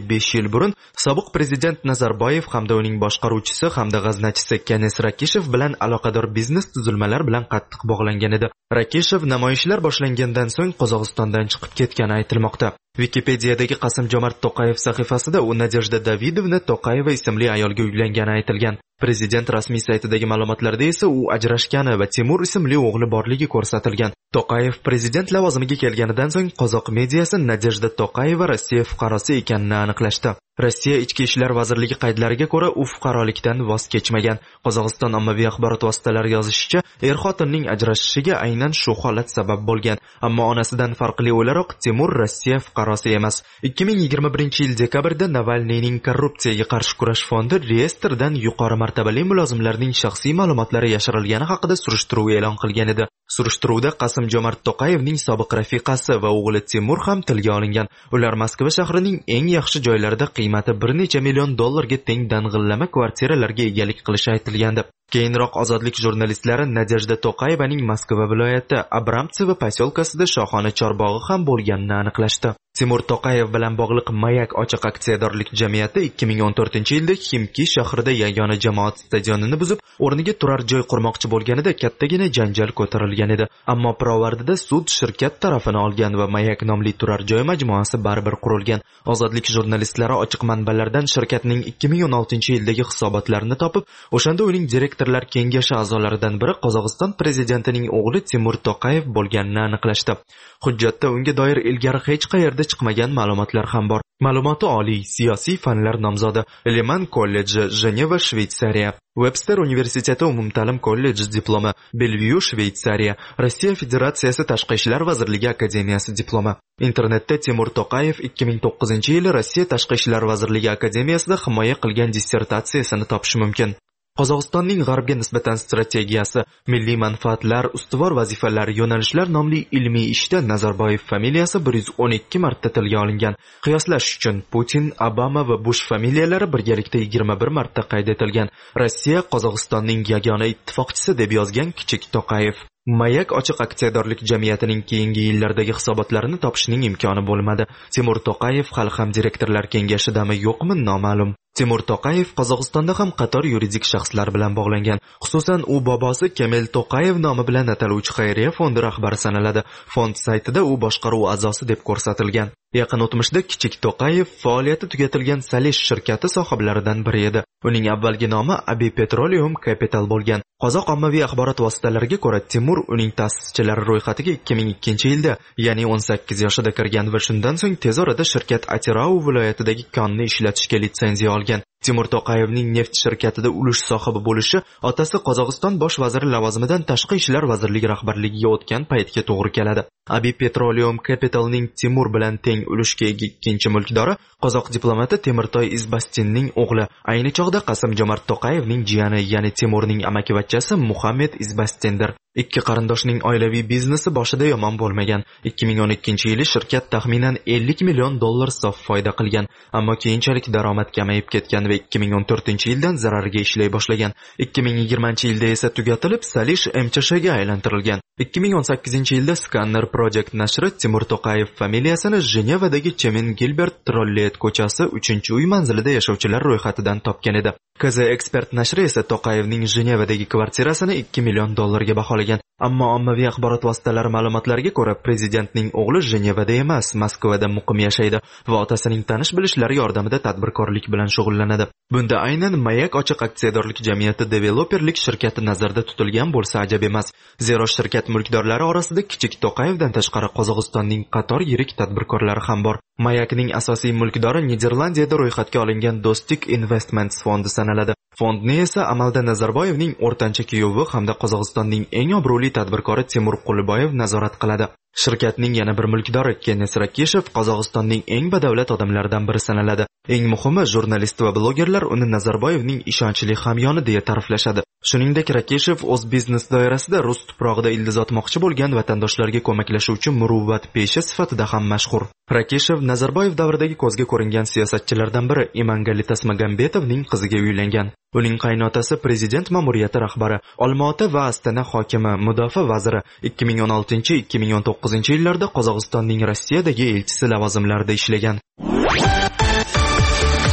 burun sobiq prezident Nazarboyev hamda uning boshqaruvchisi hamda g'aznachisi Kenes Rakishev bilan aloqador biznes tuzilmalar bilan qattiq bog'langan edi. Rakishev namoyishlar boshlangandan so'ng Qozog'istondan chiqib ketgani aytilmoqda. Wikipediyadagi Qasim-Jomart To'qayev sahifasida u Nadejda Davidovna To'qayeva ismli ayolga uylangani aytilgan. Prezident rasmiy saytidagi ma'lumotlarda esa u ajrashgani va Timur ismli o'g'li borligi ko'rsatilgan. To'qayev prezident lavozimiga kelganidan so'ng qozoq mediyasi Nadejda To'qayeva Rossiya fuqarosi ekanini aniqlashdi. Rossiya Ichki ishlar vazirligi qaydlariga ko'ra, u fuqarolikdan voz kechmagan. Qozog'iston ommaviy axborot vositalari yozishicha, er-xotinning ajrashishiga aynan shu holat sabab bo'lgan. Ammo onasidan farqli o'laroq Timur Rossiya fuqarosi emas. ikki ming yigirma birinchi yil dekabrda Navalniyning korrupsiyaga qarshi kurash fondi reyestrdan yuqori martabali mulozimlarning shaxsiy ma'lumotlari yashirilgani haqida surishtiruv e'lon qilgan edi. Surishtiruvda Qasim-Jomart To'qayevning sobiq rafiqasi va o'g'li Timur ham tilga olingan. Ular Moskva shahrining eng yaxshi joylarida qiymati bir necha million dollarga teng dang'illama kvartiralarga egalik qilishi aytilgandi. Keyinroq ozodlik jurnalistlari Nadejda To'qayevaning Moskva viloyati Abramtsevo posyolkasida shohona chorbog'i ham bo'lganini aniqlashdi. Timur To'qayev bilan bog'liq Mayak ochiq aksiyadorlik jamiyati ikki ming o'n to'rtinchi yilda Ximki shahrida yagona jamoat stadionini buzib, o'rniga turar joy qurmoqchi bo'lganida kattagina janjal ko'tarilgan edi. Ammo pirovardida sud shirkat tarafini olgan va Mayak nomli turar joy majmuasi baribir qurilgan. Ozodlik jurnalistlari ochiq manbalardan shirkatning ikki ming o'n oltinchi yildagi hisobotlarini topib, o'shanda uning direktorlar kengashi a'zolaridan biri Qozog'iston prezidentining o'g'li Timur To'qayev bo'lganini aniqlashdi. Hujjatda unga doir ilgari hech qayerda chiqmagan ma'lumotlar ham bor. Ma'lumoti oliy, siyosiy fanlar nomzodi, Leman kolleji, Jeneva, Shveysariya, Webster universiteti umumta'lim kolleji diplomi, Bellevue, Shveysariya, Rossiya Federatsiyasi Tashqi ishlar vazirligi akademiyasi diplomi. Internetda Timur To'qayev ikki ming to'qqizinchi yili Rossiya Tashqi ishlar vazirligi akademiyasida himoya qilgan dissertatsiyasini topish mumkin. Qozog'istonning g'arbga nisbatan strategiyasi, milliy manfaatlar, ustuvor vazifalar, yo'nalishlar nomli ilmiy ishda Nazarboyev familiyasi bir yuz o'n ikki marta tilga olingan. Qiyoslash uchun Putin, Obama va Bush familiyalari birgalikda yigirma bir marta qayd etilgan. Rossiya Qozog'istonning yagona ittifoqchisi deb yozgan kichik To'qayev. Mayak ochiq aksiyadorlik jamiyatining keyingi yillardagi hisobotlarini topishning imkoni bo'lmadi. Timur To'qayev hali ham direktorlar kengashidami yo'qmi noma'lum. Timur To'qayev Qozog'istonda ham qator yuridik shaxslar bilan bog'langan. Xususan, u bobosi Kemel To'qayev nomi bilan ataluvchi xayriya fondi rahbari sanaladi. Fond saytida u boshqaruv a'zosi deb ko'rsatilgan. Yaqin o'tmishda kichik To'qayev faoliyati tugatilgan Salish shirkati sohiblaridan biri edi. Uning avvalgi nomi Abi Petroleum Capital bo'lgan. Qozoq ommaviy axborot vositalariga ko'ra, Timur uning ta'sischilari ro'yxatiga ikki ming ikkinchi yilda, ya'ni o'n sakkiz yoshida kirgan va shundan so'ng tez orada shirkat Atirau viloyatidagi konni ishlatishga litsenziya olgan. Timur To'qayevning neft shirkatida ulush sohibi bo'lishi otasi Qozog'iston bosh vaziri lavozimidan Tashqi ishlar vazirligi rahbarligiga o'tgan paytga to'g'ri keladi. Abi Petroleum Capitalning Timur bilan teng ulushga ega ikkinchi mulkdori qozoq diplomati Temirtoy Izbastinning o'g'li, ayni chog'da Qasim-Jomart To'qayevning jiyani, ya'ni Timurning amakivachchasi Muhammad Izbastindir. Ikki qarindoshning oilaviy biznesi boshida yomon bo'lmagan. ikki ming o'n ikkinchi yili shirkat taxminan ellik million dollar sof foyda qilgan, ammo keyinchalik daromad kamayib ketgan va ikki ming o'n to'rtinchi yildan zararga ishlay boshlagan. ikki ming yigirmanchi yilda esa tugatilib, Salish M C Shga aylantirilgan. ikki ming o'n sakkizinchi yilda Scanner Project nashri Timur To'qayev familiyasini Jenevadagi Chemin Gilbert Trollet ko'chasi uchinchi uy manzilida yashovchilar ro'yxatidan topgan edi. K Z Expert nashri esa To'qayevning Jenevadagi kvartirasini ikki million dollarga baholagan. Ammo ommaviy axborot vositalari ma'lumotlariga ko'ra, prezidentning o'g'li Jenevada emas, Moskvada muqim yashaydi va otasining tanish bilishlari yordamida tadbirkorlik bilan shug'ullanadi. Bunda aynan Mayak ochiq aksiyadorlik jamiyati developerlik shirkati nazarda tutilgan bo'lsa ajab emas. Zero shirkat mulkdorlari orasida kichik To'qayevdan tashqari Qozog'istonning qator yirik tadbirkorlari ham bor. Mayakning asosiy mulkdori Niderlandiyada ro'yxatga olingan Dostik Investments fondi sanaladi. Fondni esa amalda Nazarboyevning o'rtancha kuyovi hamda Qozog'istonning eng obro'li tadbirkori Timur Quliboyev nazorat qiladi. Shirkatning yana bir mulkdori Kenes Rakishev Qozog'istonning eng badavlat odamlaridan biri sanaladi. Eng muhimi, jurnalist va blogerlar uni Nazarboyevning ishonchli hamyoni deya ta'riflashadi. Shuningdek, Rakishev o'z biznes doirasida rus tuprog'ida ildiz otmoqchi bo'lgan vatandoshlarga ko'maklashuvchi muruvvat pesha sifatida ham mashhur. Rakishev Nazarboyev davridagi ko'zga ko'ringan siyosatchilardan biri Imangalitas Magambetovning qiziga uylangan. Uning qaynotasi prezident ma'muriyati rahbari, Olmaota va Astana hokimi, mudofaa vaziri, ikki ming o'n oltinchi ikki ming o'n to'qqizinchi yillarda Qozog'istonning Rossiyadagi elchisi lavozimlarida ishlagan.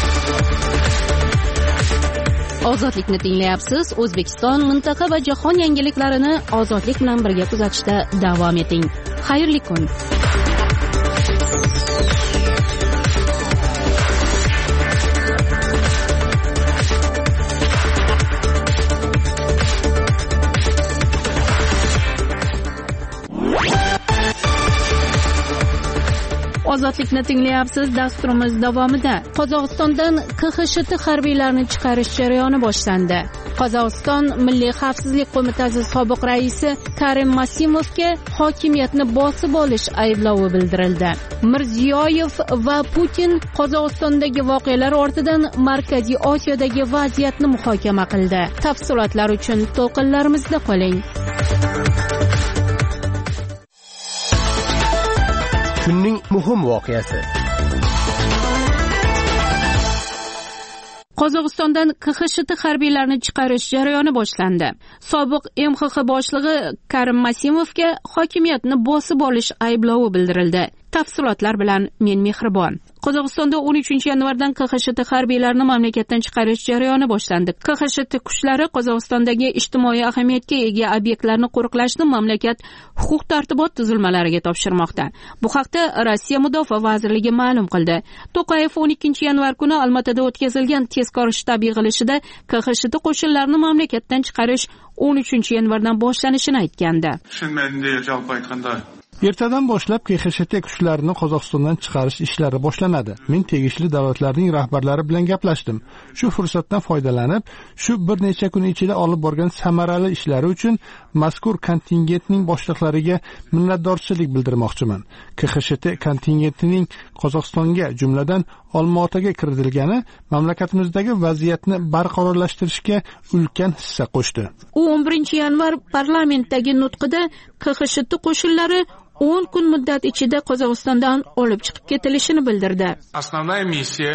Ozodlikni tinglayapsiz. O'zbekiston, mintaqa va jahon yangiliklarini ozodlik bilan birga kuzatishda davom eting. Xayrli kun. Ozodlikni tinglayapsiz. Dasturimiz davomida Qozog'istondan K X S H T harbiylarini chiqarish jarayoni boshlandi. Qozog'iston Milliy xavfsizlik qo'mitasi sobiq raisi Karim Masimovga hokimiyatni bosib olish ayblovi bildirildi. Mirziyoyev va Putin Qozog'istondagi voqealar ortidan Markaziy Osiyodagi vaziyatni muhokama qildi. Tafsilotlar uchun to'lqinlarimizda qoling. Kunning muhim voqeasi. Qozog'istondan K X S H T harbiylarini chiqarish jarayoni boshlandi. Sobiq M X X boshlig'i Karim Masimovga hokimiyatni bosib olish ayblovi bildirildi. Tafsilotlar bilan men Mehribon. Qozog'istonda o'n uchinchi yanvardan K X S H T harbiylarini mamlakatdan chiqarish jarayoni boshlandi. K X S H T kuchlari Qozog'istondagi ijtimoiy ahamiyatga ega obyektlarni qo'riqlashni mamlakat huquq-tartibot tuzilmalariga topshirmoqda. Bu haqda Rossiya Mudofaa vazirligi ma'lum qildi. To'qayev o'n ikkinchi yanvar kuni Olmaotada o'tkazilgan tezkor shtab yig'ilishida K X S H T qo'shinlarini mamlakatdan chiqarish o'n uchinchi yanvardan boshlanishini aytgandi. Ertadan boshlab K X S H T kuchlarini Qozog'istondan chiqarish ishlari boshlanadi. Men tegishli davlatlarning rahbarlari bilan gaplashdim. Shu fursatdan foydalanib, shu bir necha kun ichida olib borgan samarali ishlari uchun mazkur kontingentning boshliqlariga minnatdorchilik bildirmoqchiman. K X S H T kontingentining Qozog'istonga, jumladan Olmaotaga kiritilgani mamlakatimizdagi vaziyatni barqarorlashtirishga ulkan hissa qo'shdi. U o'n birinchi yanvar parlamentdagi nutqida K X S H T qo'shinlari o'n kun muddat ichida Qozog'istondan olib chiqib ketilishini bildirdi. Основная missiya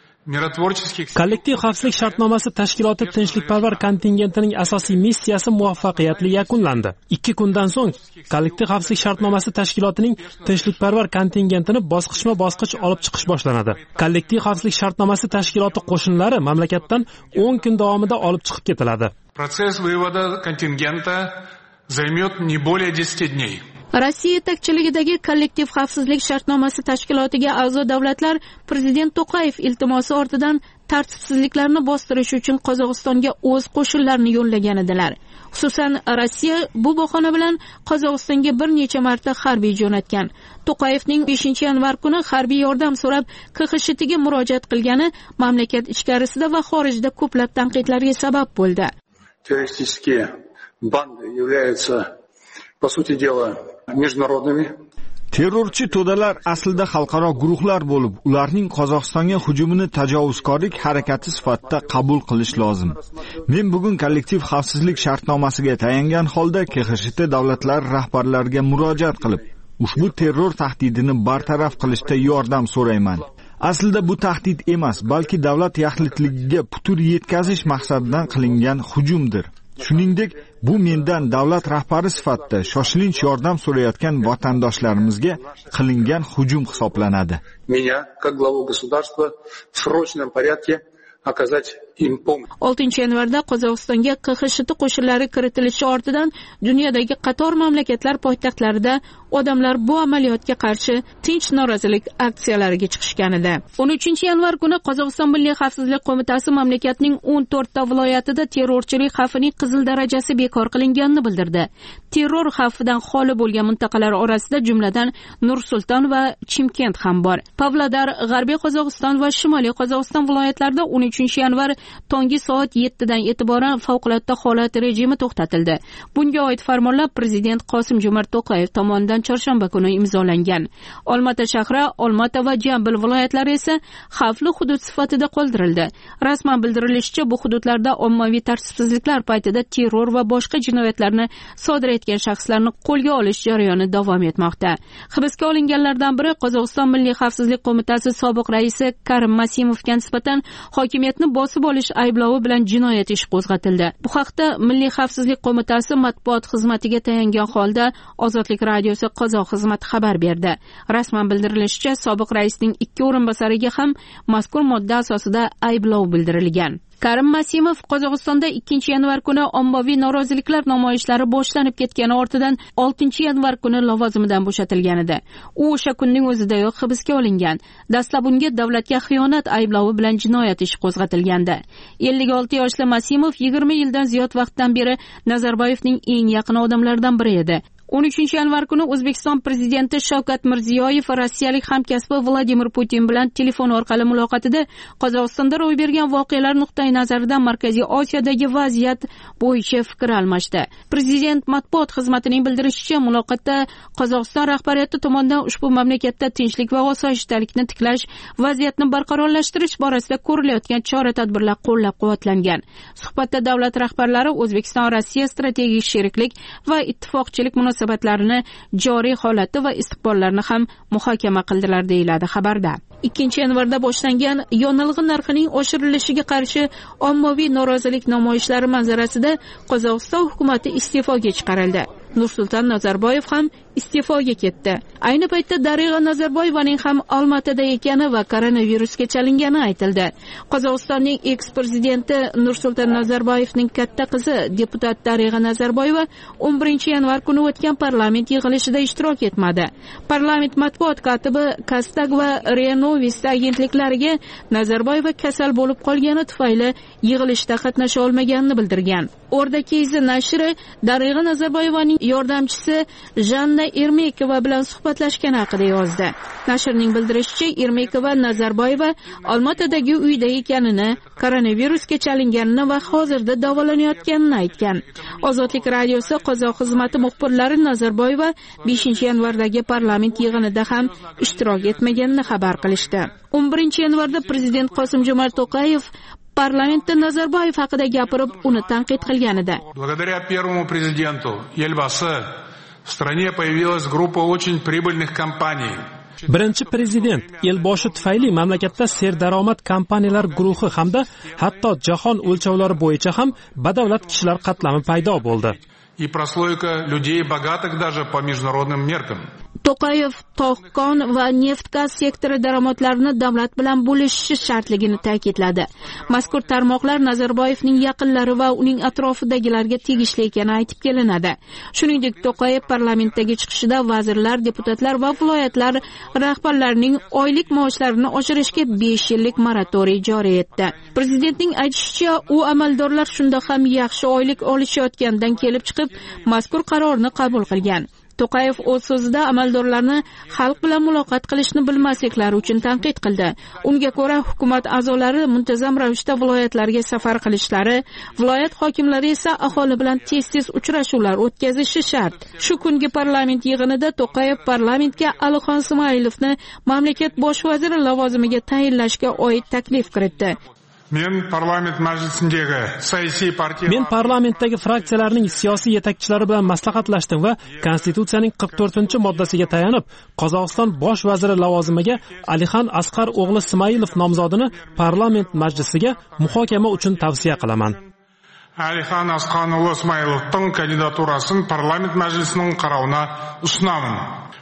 Kollektiv xavfsizlik shartnomasi tashkiloti tinchlikparvar kontingentining asosiy missiyasi muvaffaqiyatli yakunlandi. ikki kundan so'ng Kollektiv xavfsizlik shartnomasi tashkilotining tinchlikparvar kontingentini bosqichma-bosqich olib chiqish boshlanadi. Kollektiv xavfsizlik shartnomasi tashkiloti qo'shinlari mamlakatdan o'n kun davomida olib chiqib ketiladi. Protsess вывода kontingenta займет не более десяти дней. Rossiya yetakchiligidagi kollektiv xavfsizlik shartnomasi tashkilotiga a'zo davlatlar prezident To'qayev iltimosi ortidan tartibsizliklarni bostirish uchun Qozog'istonga o'z qo'shinlarini yo'llagan edilar. Xususan, Rossiya bu bahona bilan Qozog'istonga bir necha marta harbiy jo'natgan. To'qayevning beshinchi yanvar kuni harbiy yordam so'rab K X S H Tga murojaat qilgani mamlakat ichkarisida va xorijda ko'plab tanqidlarga sabab bo'ldi. Terroristik banды являются, по сути дела, международными. Terrorchi to'dalar aslida xalqaro guruhlar bo'lib, ularning Qozog'istonga hujumini tajovuzkorlik harakati sifatida qabul qilish lozim. Men bugun kollektiv xavfsizlik shartnomasiga tayangan holda K X S H T davlatlari rahbarlariga murojaat qilib, ushbu terror tahdidini bartaraf qilishda yordam so'rayman. Aslida bu tahdid emas, balki davlat yaxlitligiga putur yetkazish maqsadidan qilingan hujumdir. Shuningdek, bu mendan davlat rahbari sifatida shoshilinch yordam so'rayotgan vatandoshlarimizga qilingan hujum hisoblanadi. Меня, как главу государства, в срочном порядке оказать им помощь. oltinchi yanvarda Qozog'istonga K X S H T qo'shinlari kiritilishi ortidan dunyodagi qator mamlakatlar poytaxtlarida odamlar bu amaliyotga qarshi tinch norozilik aksiyalariga chiqishgan edi. o'n uchinchi yanvar kuni Qozog'iston Milliy xavfsizlik qo'mitasi mamlakatning o'n to'rtta viloyatida terrorchilik xavfining qizil darajasi bekor qilinganini bildirdi. Terror xavfidan xoli bo'lgan mintaqalar orasida jumladan Nur-Sulton va Chimkent ham bor. Pavlodar, G'arbiy Qozog'iston va Shimoliy Qozog'iston viloyatlarida o'n uchinchi yanvar tongi soat yettidan e'tiboran favqulodda holat rejimi to'xtatildi. Bunga oid farmonlar prezident Qosim-Jo'mart To'qayev tomonidan chorshanba kuni imzolangan. Olmaota shahri, Olmaota va Jambil viloyatlari esa xavfli hudud sifatida qoldirildi. Rasman bildirilishicha, bu hududlarda ommaviy tartibsizliklar paytida terror va boshqa jinoyatlarni sodir etgan shaxslarni qo'lga olish jarayoni davom etmoqda. Hibsga olinganlardan biri Qozog'iston Milliy xavfsizlik qo'mitasi sobiq raisi Karim Masimovga nisbatan hokimiyatni bosib olish ayblovi bilan jinoyat ishi qo'zg'atildi. Bu haqda Milliy xavfsizlik qo'mitasi matbuot xizmatiga tayangan holda Ozodlik radiosi Qozoq xizmati xabar berdi. Rasman bildirilishicha, sobiq raisning ikki o'rinbosariga ham mazkur modda asosida ayblov bildirilgan. Karim Masimov Qozog'istonda ikkinchi yanvar kuni ommaviy noroziliklar namoyishlari boshlanib ketgani ortidan oltinchi yanvar kuni lavozimidan bo'shatilgan edi. U o'sha kunning o'zidayoq hibsga olingan. Dastlab unga davlatga xiyonat ayblovi bilan jinoyat ishi qo'zg'atilgandi. ellik olti yoshli Masimov yigirma yildan ziyod vaqtdan beri Nazarboyevning eng yaqin odamlaridan biri edi. o'n uchinchi yanvar kuni O'zbekiston prezidenti Shavkat Mirziyoyev rossiyalik hamkasbi Vladimir Putin bilan telefon orqali muloqotida Qozog'istonda ro'y bergan voqealar nuqtai nazaridan Markaziy Osiyodagi vaziyat bo'yicha fikr almashdi. Prezident matbuot xizmatining bildirishicha, muloqotda Qozog'iston rahbariyati tomonidan ushbu mamlakatda tinchlik va osoyishtalikni tiklash, vaziyatni barqarorlashtirish borasida ko'rilayotgan chora-tadbirlar qo'llab-quvvatlangan. Suhbatda davlat rahbarlari O'zbekiston Rossiya strategik sheriklik va ittifoqchilik munosabatlarini joriy holati va istiqbollarini ham muhokama qildilar deyiladi xabarda. ikkinchi yanvarda boshlangan yonilg'i narxining oshirilishiga qarshi ommaviy norozilik namoyishlari manzarasida Qozog'iston hukumati iste'foga chiqarildi. Nursulton Nazarboyev ham iste'foga ketdi. Ayni paytda Darig'a Nazarboyevaning ham Olmaotada ekani va koronavirusga chalingani aytildi. Qozog'istonning eks-prezidenti Nursulton Nazarboyevning katta qizi deputat Darig'a Nazarboyeva o'n birinchi yanvar kuni o'tgan parlament yig'ilishida ishtirok etmadi. Parlament matbuot kotibi Kastag va Renovist agentliklariga Nazarboyeva kasal bo'lib qolgani tufayli yig'ilishda qatnasha olmaganini bildirgan. O'rda Kezi nashri Darig'a Nazarboyevaning yordamchisi Janna Ermekova bilan suhbatlashgani haqida yozdi. Nashrning bildirishicha, Ermekova Nazarboyeva Olmaotadagi uyda ekanini, koronavirusga chalinganini va hozirda davolanayotganini aytgan. Ozodlik radiosi Qozoq xizmati muxbirlari Nazarboyeva beshinchi yanvardagi parlament yig'inida ham ishtirok etmaganini xabar qilishdi. o'n birinchi yanvarda prezident Qosim-Jomart To'qayev parlamentda Nazarboyev haqida gapirib, uni tanqid qilgan edi. Благодаря первому президенту Елбасы в стране появилась группа очень прибыльных компаний. Birinchi prezident Elboshi tufayli mamlakatda serdaromad kompaniyalar guruhi hamda hatto jahon o'lchovlari bo'yicha ham badavlat kishilar qatlami paydo bo'ldi. И прослойка людей богатых даже по международным меркам. To'qayev tog'-kon va neft-gaz sektori daromadlarini davlat bilan bo'lishishi shartligini ta'kidladi. Mazkur tarmoqlar Nazarboyevning yaqinlari va uning atrofidagilarga tegishli ekani aytib kelinadi. Shuningdek, To'qayev parlamentdagi chiqishida vazirlar, deputatlar va viloyatlar rahbarlarining oylik maoshlarini oshirishga besh yillik moratoriy joriy etdi. Prezidentning aytishicha, u amaldorlar shunda ham yaxshi oylik olishayotgandan kelib chiqib, mazkur qarorni qabul qilgan. To'qayev o'z so'zida amaldorlarni xalq bilan muloqot qilishni bilmasliklari uchun tanqid qildi. Unga ko'ra, hukumat a'zolari muntazam ravishda viloyatlarga safar qilishlari, viloyat hokimlari esa aholi bilan tez-tez uchrashuvlar o'tkazishi shart. Shu kungi parlament yig'inida To'qayev parlamentga Alixon Ismoilovni mamlakat bosh vaziri lavozimiga tayinlashga oid taklif kiritdi. Men parlament majlisindagi siyosiy partiya Men parlamentdagi fraksiyalarning siyosiy yetakchilari bilan maslahatlashdim va konstitutsiyaning qirq to'rtinchi moddasiga tayanib, Qozog'iston bosh vaziri lavozimiga Alixon Asqar o'g'li Ismoilov nomzodini parlament majlisiga muhokama uchun tavsiya qilaman. Alixon Asqar o'g'li Ismoilovning kandidaturaсын parlament majlisining qaroruna usunaman.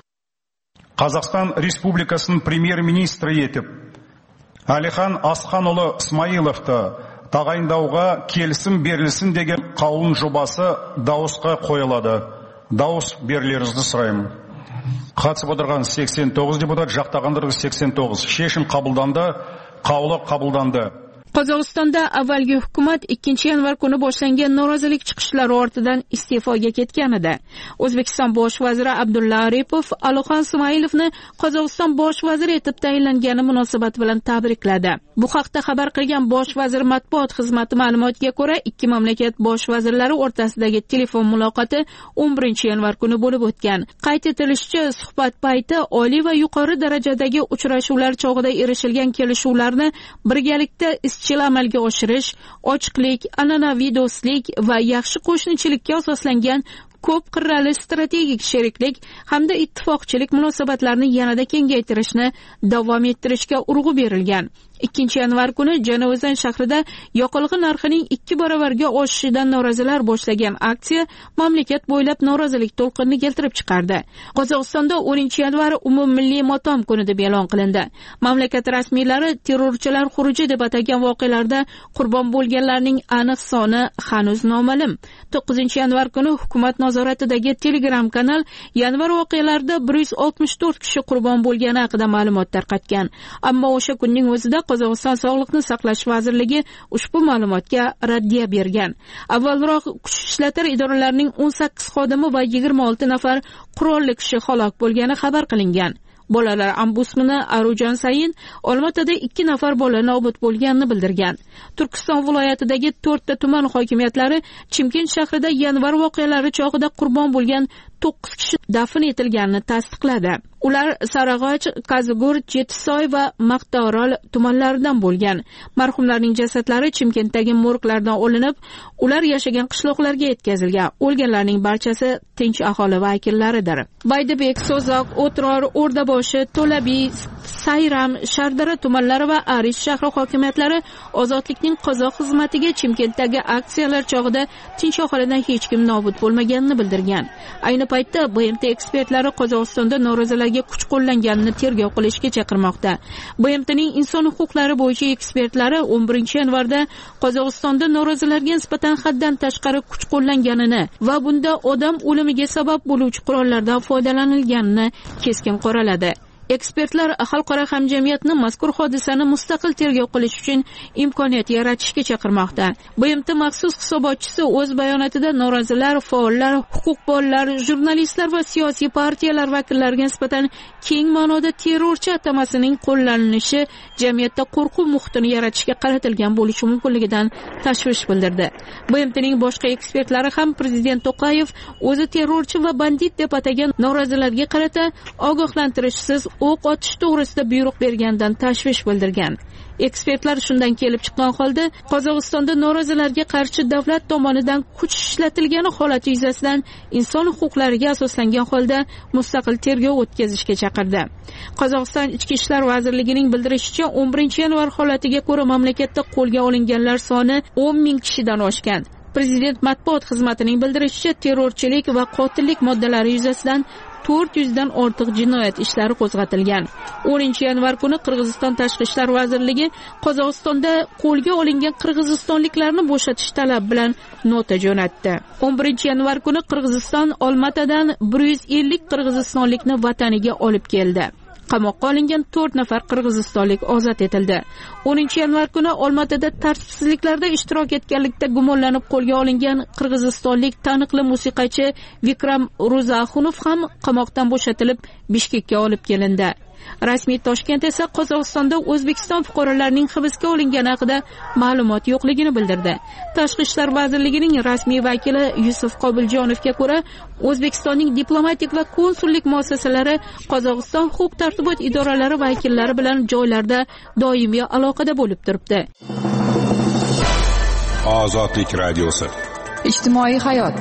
Qozog'iston Respublikasining premyer-ministri etib Alixon Asqanұлы Ismoilovты тағайындауға келісім берілсін деген қаулының жобасы дауысқа қойылады. Дауыс берулеріңізді сұраймын. Қатысып отырған сексен тоғыз депутат, жақтағандар сексен тоғыз. Шешім қабылданды, қаулы қабылданды. Qozog'istonda avvalgi hukumat ikkinchi yanvar kuni boshlangan norozilik chiqishlari ortidan iste'foga ketgan edi. O'zbekiston bosh vaziri Abdulla Aripov Alixon Ismoilovni Qozog'iston bosh vaziri etib tayinlangani munosabat bilan tabrikladi. Bu haqda xabar qilgan bosh vazir matbuot xizmati ma'lumotiga ko'ra, ikki mamlakat bosh vazirlari o'rtasidagi telefon muloqoti o'n birinchi yanvar kuni bo'lib o'tgan. Qayd etilishicha, suhbat payti oliy va yuqori darajadagi uchrashuvlar chog'ida erishilgan kelishuvlarni birgalikda izchil amalga oshirish, ochiqlik, an'anaviy do'stlik va yaxshi qo'shnichilikka asoslangan ko'p qirrali strategik sheriklik hamda ittifoqchilik munosabatlarini yanada kengaytirishni davom ettirishga urg'u berilgan. ikkinchi yanvar kuni Janavozan shahrida yoqilg'i narxining ikki barobarga oshishidan norozilar boshlagan aksiya mamlakat bo'ylab norozilik to'lqinini keltirib chiqardi. Qozog'istonda o'ninchi yanvar umummilliy motam kuni deb e'lon qilindi. Mamlakat rasmiylari terrorchilar xuruji deb atagan voqealarda qurbon bo'lganlarning aniq soni hanuz noma'lum. to'qqizinchi yanvar kuni hukumat nazoratidagi Telegram kanal yanvar voqealarida bir yuz oltmish to'rt kishi qurbon bo'lgani haqida ma'lumot tarqatgan. Ammo o'sha kunning o'zida Qozog'iston Sog'liqni saqlash vazirligi ushbu ma'lumotga raddiya bergan. Avvalroq kuch ishlatar idoralarining o'n sakkiz xodimi va yigirma olti nafar qurolli kishi halok bo'lgani xabar qilingan. Bolalar ombudsmani Arujan Sayin Olmaotada ikki nafar bola nobud bo'lganini bildirgan. Turkiston viloyatidagi to'rtta tuman hokimiyatlari Chimkent shahrida yanvar voqealari chog'ida qurbon bo'lgan to'qqiz kishi dafn etilganini tasdiqladi. Ular Sarag'och, Qazigurt, Jetisoy va Maqtaorol tumanlaridan bo'lgan. Marhumlarning jasadlari Chimkentdagi morglardan olinib, ular yashagan qishloqlarga yetkazilgan. O'lganlarning barchasi tinch aholi vakillaridir. Baydabek, So'zoq, O'tror, O'rdaboshi, To'labiy, Sayram, Shardara tumanlari va Arish shahri hokimiyatlari ozodlikning qozoq xizmatiga Chimkentdagi aksiyalar chog'ida tinch aholidan hech kim nobud bo'lmaganini bildirgan. Ayni paytda B M T ekspertlari Qozog'istonda norozilarga kuch qo'llanganini tergov qilishga chaqirmoqda. B M T'ning inson huquqlari bo'yicha ekspertlari o'n birinchi yanvarda Qozog'istonda norozilarga nisbatan haddan tashqari kuch qo'llanganini va bunda odam o'limiga sabab bo'luvchi qurollardan foydalanilganini keskin qoraladi. Ekspertlar xalqaro hamjamiyatni mazkur hodisani mustaqil tergov qilish uchun imkoniyat yaratishga chaqirmoqda. B M T maxsus hisobotchisi o'z bayonotida norozilar, faollar, huquqbonlar, jurnalistlar va siyosiy partiyalar vakillariga nisbatan keng ma'noda terrorchi atamasining qo'llanilishi jamiyatda qo'rquv muhitini yaratishga qaratilgan bo'lishi mumkinligidan tashvish bildirdi. B M T'ning boshqa ekspertlari ham prezident To'qayev o'zi terrorchi va bandit deb atagan norozilarga qarata ogohlantirishsiz o'q otish to'g'risida buyruq bergandan tashvish bildirgan. Ekspertlar shundan kelib chiqqan holda Qozog'istonda norozilarga qarshi davlat tomonidan kuch ishlatilgani holati yuzasidan inson huquqlariga asoslangan holda mustaqil tergov o'tkazishga chaqirdi. Qozog'iston Ichki ishlar vazirligining bildirishicha, o'n birinchi yanvar holatiga ko'ra mamlakatda qo'lga olinganlar soni o'n ming kishidan oshgan. Prezident matbuot xizmatining bildirishicha, terrorchilik va qotillik moddalari yuzasidan to'rt yuz dan ortiq jinoyat ishlari qo'zg'atilgan. o'ninchi yanvar kuni Qirg'iziston Tashqi ishlar vazirligi Qozog'istonda qo'lga olingan qirg'izistonliklarni bo'shatish talabi bilan nota jo'natdi. o'n birinchi yanvar kuni Qirg'iziston Olmaotadan bir yuz ellik qirg'izistonlikni vataniga olib keldi. Qamoqqa olingan to'rt nafar qirg'izistonlik ozod etildi. o'ninchi yanvar kuni Olmaotada tartibsizliklarda ishtirok etganlikda gumonlanib qo'lga olingan qirg'izistonlik taniqli musiqachi Vikram Ruzaxunov ham qamoqdan bo'shatilib Bishkekka olib kelindi. Rasmiy Toshkent esa Qozog'istonda O'zbekiston fuqarolarining hibsga olingani haqida ma'lumot yo'qligini bildirdi. Tashqi ishlar vazirligining rasmiy vakili Yusuf Qobiljonovga ko'ra, O'zbekistonning diplomatik va konsullik muassasalari Qozog'iston huquq-tartibot idoralari vakillari bilan joylarda doimiy aloqada bo'lib turibdi. Ozodlik radiosi. Ijtimoiy hayot.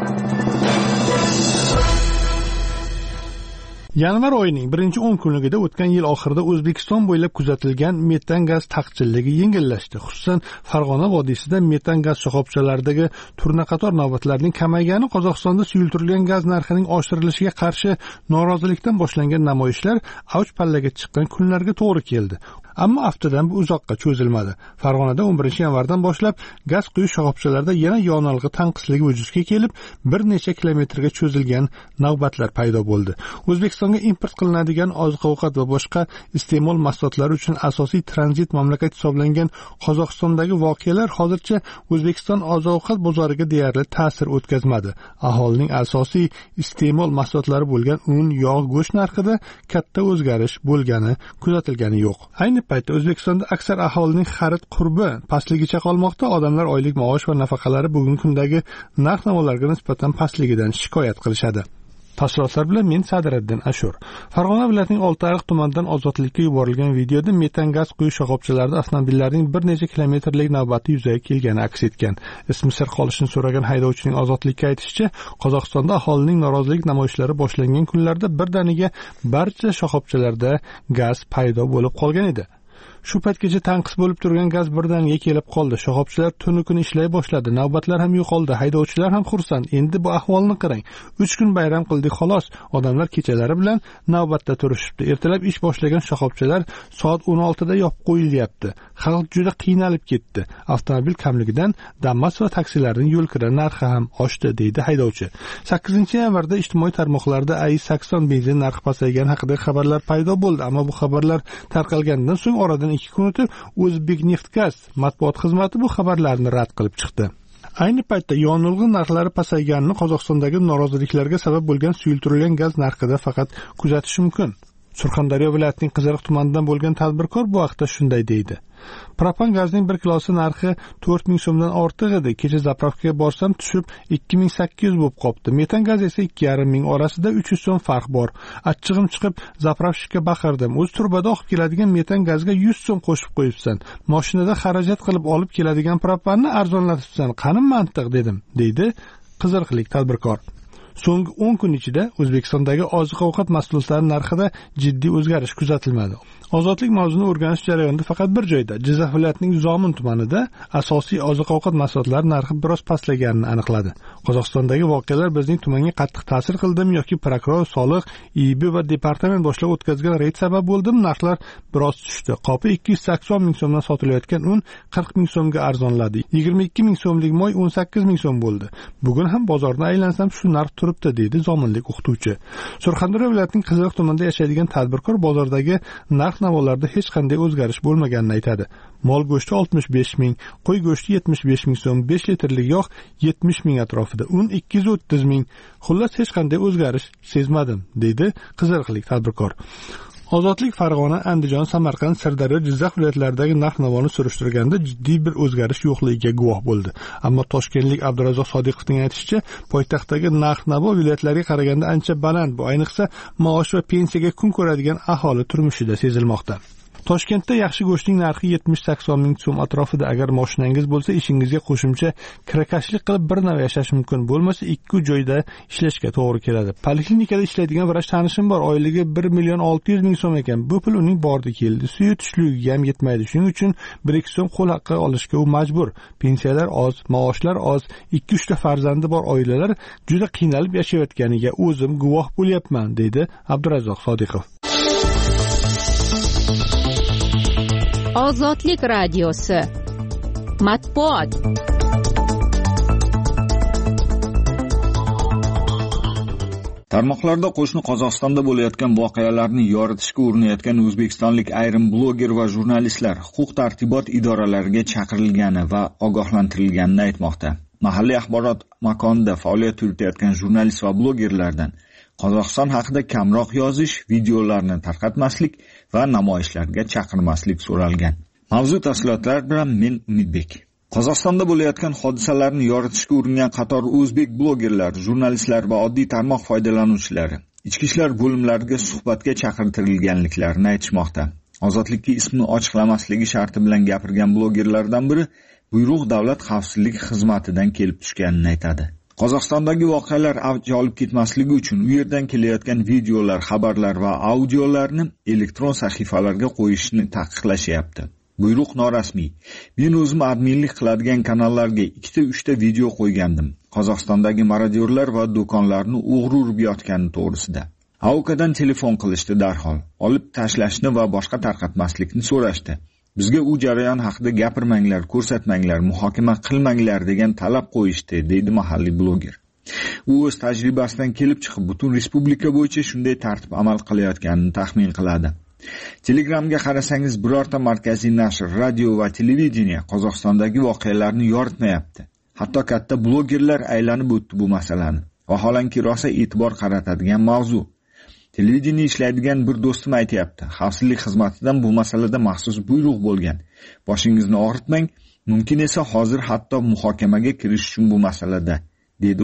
Yanvar oyining birinchi o'n kunligida o'tgan yil oxirida O'zbekiston bo'ylab kuzatilgan metan gaz taqchilligi yengillashdi. Xususan, Farg'ona vodiysida metan gaz shoxobchalaridagi turnaqator navbatlarning kamaygani Qozog'istonda suyultirilgan gaz narxining oshirilishiga qarshi norozilikdan boshlangan namoyishlar avj pallaga chiqqan kunlarga to'g'ri keldi. Ammo haftadan bu uzoqqa cho'zilmadi. Farg'onada o'n birinchi yanvardan boshlab gaz quyish shoxobchalarida yana yonilg'i tanqisligi vujudga kelib, bir necha kilometrga cho'zilgan navbatlar paydo bo'ldi. O'zbekistonga import qilinadigan oziq-ovqat va boshqa iste'mol mahsulotlari uchun asosiy tranzit mamlakat hisoblangan Qozog'istondagi voqealar hozircha O'zbekiston oziq-ovqat bozoriga deyarli ta'sir o'tkazmadi. Aholining asosiy iste'mol mahsulotlari bo'lgan un, yog', go'sht narxida katta o'zgarish bo'lgani kuzatilgani yo'q. Ayni paytda O'zbekistonda aksar aholining xarid qurbi pastligicha qolmoqda. Odamlar oylik maosh va nafaqalari bugungi kundagi narx-navolarga nisbatan pastligidan shikoyat qilishadi. Tafsilotlar bilan men Sadiriddin Ashur. Farg'ona viloyatining Oltiariq tumanidan ozodlikka yuborilgan videoda metan gaz quyish shoxobchalarida avtomobillarning bir necha kilometrlik navbati yuzaga kelgani aks etgan. Ismi sir qolishini so'ragan haydovchining ozodlikka aytishicha, Qozog'istonda aholining norozilik namoyishlari boshlangan kunlarda birdaniga barcha shoxobchalarda gaz paydo bo'lib qolgan edi. Shu paytgacha tanqis bo'lib turgan gaz birdaniga kelib qoldi. Shoxobchalar tunu kun ishlay boshladi. Navbatlar ham yo'qoldi. Haydovchilar ham xursand. Endi bu ahvolni qarang. uch kun bayram qildik xolos. Odamlar kechalari bilan navbatda turishibdi. Ertalab ish boshlagan shoxobchalar soat o'n oltida yopib qo'yilyapti. Xalq juda qiynalib ketdi. Avtomobil kamligidan Damas va taksilarning yo'l kira narxi ham oshdi, deydi haydovchi. sakkizinchi yanvarda ijtimoiy tarmoqlarda A I sakson benzin narxi pasaygani haqida xabarlar paydo bo'ldi, ammo bu xabarlar tarqalgandan so'ng oradan ikki kun o'tib O'zbekneftgaz matbuot xizmati bu xabarlarni rad qilib chiqdi. Ayni paytda yonilg'i narxlari pasayganini Qozog'istondagi noroziliklarga sabab bo'lgan suyultirilgan gaz narxida faqat kuzatish mumkin. Surxondaryo viloyatining Qiziriq tumanidan bo'lgan tadbirkor bu haqda shunday deydi. Propan gazning bir kilosi narxi to'rt ming so'mdan ortiq edi. Kecha zapravkaga borsam tushib ikki ming sakkiz yuz bo'lib qopti. Metan gaz esa ikki yarim ming orasida uch yuz so'm farq bor. Achchig'im chiqib zapravshikka baqirdim. O'z turbada oqib keladigan metan gazga yuz so'm qo'shib qo'yibsan. Mashinada xarajat qilib olib keladigan propanni arzonlatibsan. Qani mantiq dedim, deydi qiziriqlik tadbirkor. So'nggi o'n kun ichida O'zbekistondagi oziq-ovqat mahsulotlari narxida jiddiy o'zgarish kuzatilmadi. Ozodlik mavzuni o'rganish jarayonida faqat bir joyda, Jizzax viloyatining Zomin tumanida asosiy oziq-ovqat mahsulotlari narxi biroz pastlaganini aniqladi. Qozog'istondagi voqealar bizning tumanga qattiq ta'sir qildimi yoki prokuror, soliq, I B va departament boshlab o'tkazgan reyd sabab bo'ldimi? Narxlar biroz tushdi. Qopi ikki yuz sakson ming so'mdan sotilayotgan un qirq ming so'mga arzonladi. yigirma ikki ming so'mlik moy o'n sakkiz ming so'm bo'ldi. Bugun ham bozorni aylansam shu narx turibdi, deydi zominlik o'qituvchi. Surxondaryo viloyatining Qiziriq tumanida yashaydigan tadbirkor bozordagi narx navolarda hech qanday o'zgarish bo'lmaganini aytadi. Mol go'shti oltmish besh ming, qo'y go'shti yetmish besh ming so'm, besh litrlik yog' yetmish ming atrofida, un ikki yuz o'ttiz ming. Xullas hech qanday o'zgarish sezmadim, deydi qiziriqlik tadbirkor. Ozodlik Farg'ona, Andijon, Samarqand, Sirdaryo, Jizzax viloyatlaridagi narx-navoni surishtirganda jiddiy bir o'zgarish yo'qligiga guvoh bo'ldi. Ammo Toshkentlik Abdurazzoq Sodiqovning aytishicha, poytaxtdagi narx-navo viloyatlarga qaraganda ancha baland. Bu ayniqsa maosh va pensiyaga kun ko'radigan aholi turmushida sezilmoqda. Toshkentda yaxshi go'shtning narxi yetmish sakson ming so'm atrofida. Agar mashinangiz bo'lsa, ishingizga qo'shimcha kirakashlik qilib bir nav yashash mumkin. Bo'lmasa ikki joyda ishlashga to'g'ri keladi. Poliklinikada ishlaydigan vrach tanishim bor. Oyligi bir million olti yuz ming so'm ekan. Bu pul uning bordi keldi. Suyi tushligiga ham yetmaydi. Shuning uchun bir ikki so'm qo'l haqqi olishga u majbur. Pensiyalar oz, maoshlar oz, ikki uch ta farzandi bor oilalar juda qiynalib yashayotganiga o'zim guvoh bo'lyapman, deydi Abdurazzoq Sodiqov. Ozodlik radiosi matbuot. Tarmoqlarda qo'shni Qozog'istonda bo'layotgan voqealarni yoritishga urinayotgan o'zbekistonlik ayrim bloger va jurnalistlar huquq-tartibot idoralariga chaqirilgani va ogohlantirilganini aytmoqda. Mahalliy axborot makonida faoliyat yuritayotgan jurnalist va blogerlardan Qozog'iston haqida kamroq yozish, videolarni tarqatmaslik va namoyishlarga chaqirmaslik so'ralgan. Mavzu tafsilotlari bilan men Umidbek. Qozog'istonda bo'layotgan hodisalarni yoritishga uringan qator o'zbek blogerlar, jurnalistlar va oddiy tarmoq foydalanuvchilari ichki ishlar bo'limlariga suhbatga chaqirtirilganliklarini aytishmoqda. Ozodlikka ismini ochiqlamasligi sharti bilan gapirgan blogerlardan biri buyruq davlat xavfsizlik xizmatidan kelib tushganini aytadi. Qozog'istondagi voqealar avj olib ketmasligi uchun u yerdan kelayotgan videolar, xabarlar va audiolarni elektron sahifalarga qo'yishni taqiqlashyapti. Buyruq norasmiy. Men o'zim adminlik qiladigan kanallarga ikkita uchta video qo'ygandim. Qozog'istondagi marodyorlar va do'konlarni o'g'ri urib yotgani to'g'risida. Aukadan telefon qilishdi darhol. Olib tashlashni va boshqa tarqatmaslikni so'rashdi. Bizga u jarayon haqida gapirmanglar, ko'rsatmanglar, muhokama qilmanglar degan talab qo'yishdi, deydi mahalliy bloger. U o'z tajribasidan kelib chiqib, butun respublika bo'yicha shunday tartib amal qilayotganini taxmin qiladi. Telegramga qarasangiz, birorta markaziy nashr, radio va televideniya Qozog'istondagi voqealarni yoritmayapti. Hatto katta blogerlar aylanib o'tdi bu masalani. Vaholanki rosa e'tibor qaratadigan mavzu. Televideniya ishlaydigan bir do'stim aytayapti. Xavfsizlik xizmatidan bu masalada maxsus buyruq bo'lgan. Boshingizni og'ritmang, mumkin esa hozir hatto muhokamaga kirish uchun bu masalada, dedi u.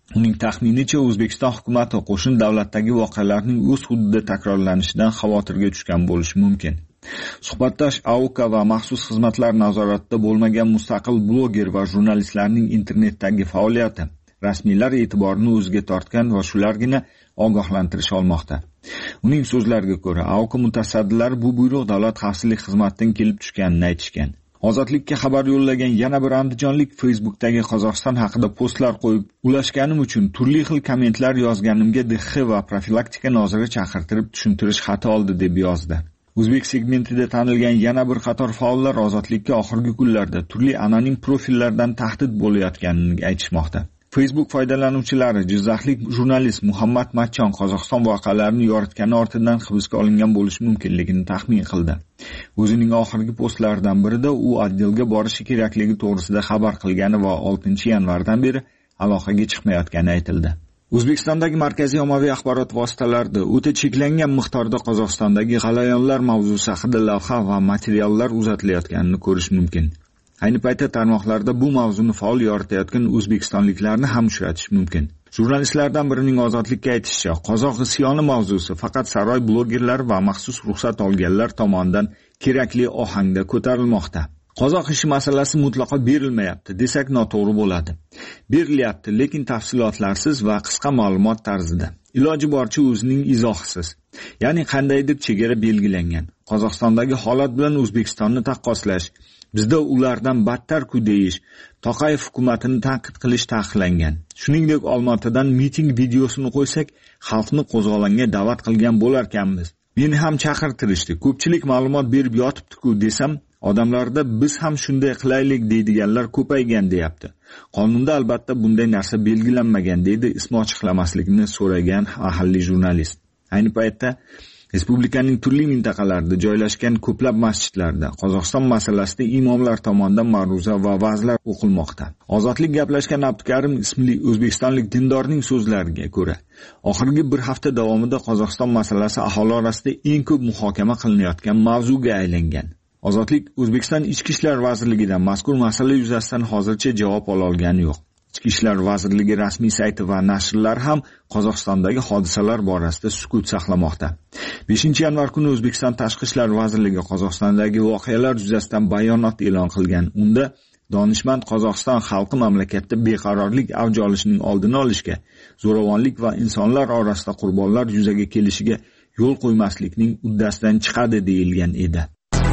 Uning taxminicha, O'zbekiston hukumati qo'shni davlatdagi voqealarning o'z hududida takrorlanishidan xavotirga tushgan bo'lishi mumkin. Suhbatdosh A O K va maxsus xizmatlar nazoratida bo'lmagan mustaqil bloger va jurnalistlarning internetdagi faoliyati rasmiylar e'tiborini o'ziga tortgan va shulargina ogohlantirish olmoqda. Uning so'zlariga ko'ra, A O K mutasaddilari bu buyruq davlat xavfsizlik xizmatidan kelib tushganini aytishgan. Ozodlikka xabar yo'llagan yana bir andijonlik Facebookdagi Qozog'iston haqida postlar qo'yib, ulashganim uchun turli xil kommentlar yozganimga D X va profilaktika noziri chaqirtirib tushuntirish xati oldi deb yozdi. O'zbek segmentida tanilgan yana bir qator faollar ozodlikka oxirgi kunlarda turli anonim profillardan tahdid bo'layotganini aytishmoqda. Facebook foydalanuvchilari jizzaxlik jurnalist Muhammad Matchon Qozog'iston voqealarini yoritgani ortidan hibsga olingan bo'lishi mumkinligini taxmin qildi. O'zining oxirgi postlaridan birida u oddelga borishi kerakligi to'g'risida xabar qilgani va oltinchi yanvardan beri aloqaga chiqmayotgani aytildi. O'zbekistondagi markaziy ommaviy axborot vositalarida o'ta cheklangan miqdorda Qozog'istondagi g'alayonlar mavzusi haqida lavha va materiallar uzatilayotganini ko'rish mumkin. Ayni paytda tarmoqlarda bu mavzuni faol yoritayotgan o'zbekistonliklarni ham uchratish mumkin. Jurnalistlardan birining ozodlikka aytishicha, Qozoq isyoni mavzusi faqat saroy blogerlari va maxsus ruxsat olganlar tomonidan kerakli ohangda ko'tarilmoqda. Qozoq ishi masalasi mutlaqo berilmayapti desak noto'g'ri bo'ladi. Berilyapti, lekin tafsilotlarsiz va qisqa ma'lumot tarzida. Iloji boricha o'zining izohisiz. Ya'ni qandaydir chegara belgilangan. Qozog'istondagi holat bilan O'zbekistonni taqqoslash, bizda ulardan battar ku deyish, Toqayev hukumatini tanqid qilish taqiqlangan. Shuningdek, Olmaotadan miting videosini qo'ysak, xalqni qo'zg'olonga da'vat qilgan bo'larkanmiz. Meni ham chaqirtirishdi. Ko'pchilik ma'lumot berib yotibdi-ku desam, odamlarda biz ham shunday qilaylik deydiganlar ko'paygan deyapti. Qonunda albatta bunday narsa belgilanmagan deydi ismi ochiqlamaslikni so'ragan mahalliy jurnalist. Ayni paytda respublikaning turli mintaqalarida joylashgan ko'plab masjidlarda Qozog'iston masalasida imomlar tomonidan ma'ruza va va'zlar o'qilmoqda. Ozodlik gaplashgan Abdukarim ismli o'zbekistonlik dindorning so'zlariga ko'ra, oxirgi bir hafta davomida Qozog'iston masalasi aholi orasida eng ko'p muhokama qilinayotgan mavzuga aylangan. Ozodlik O'zbekiston Ichki ishlar vazirligidan mazkur masala yuzasidan hozircha javob ola olgani yo'q. Ichki ishlar vazirligi rasmiy sayti va nashrlar ham Qozog'istondagi hodisalar borasida sukut saqlamoqda. beshinchi yanvar kuni O'zbekiston Tashqi ishlar vazirligi Qozog'istondagi voqealar yuzasidan bayonot e'lon qilgan. Unda donishmand Qozog'iston xalqi mamlakatda beqarorlik avj olishining oldini olishga, zo'ravonlik va insonlar orasida qurbonlar yuzaga kelishiga yo'l qo'ymaslikning uddasidan chiqadi deyilgan edi.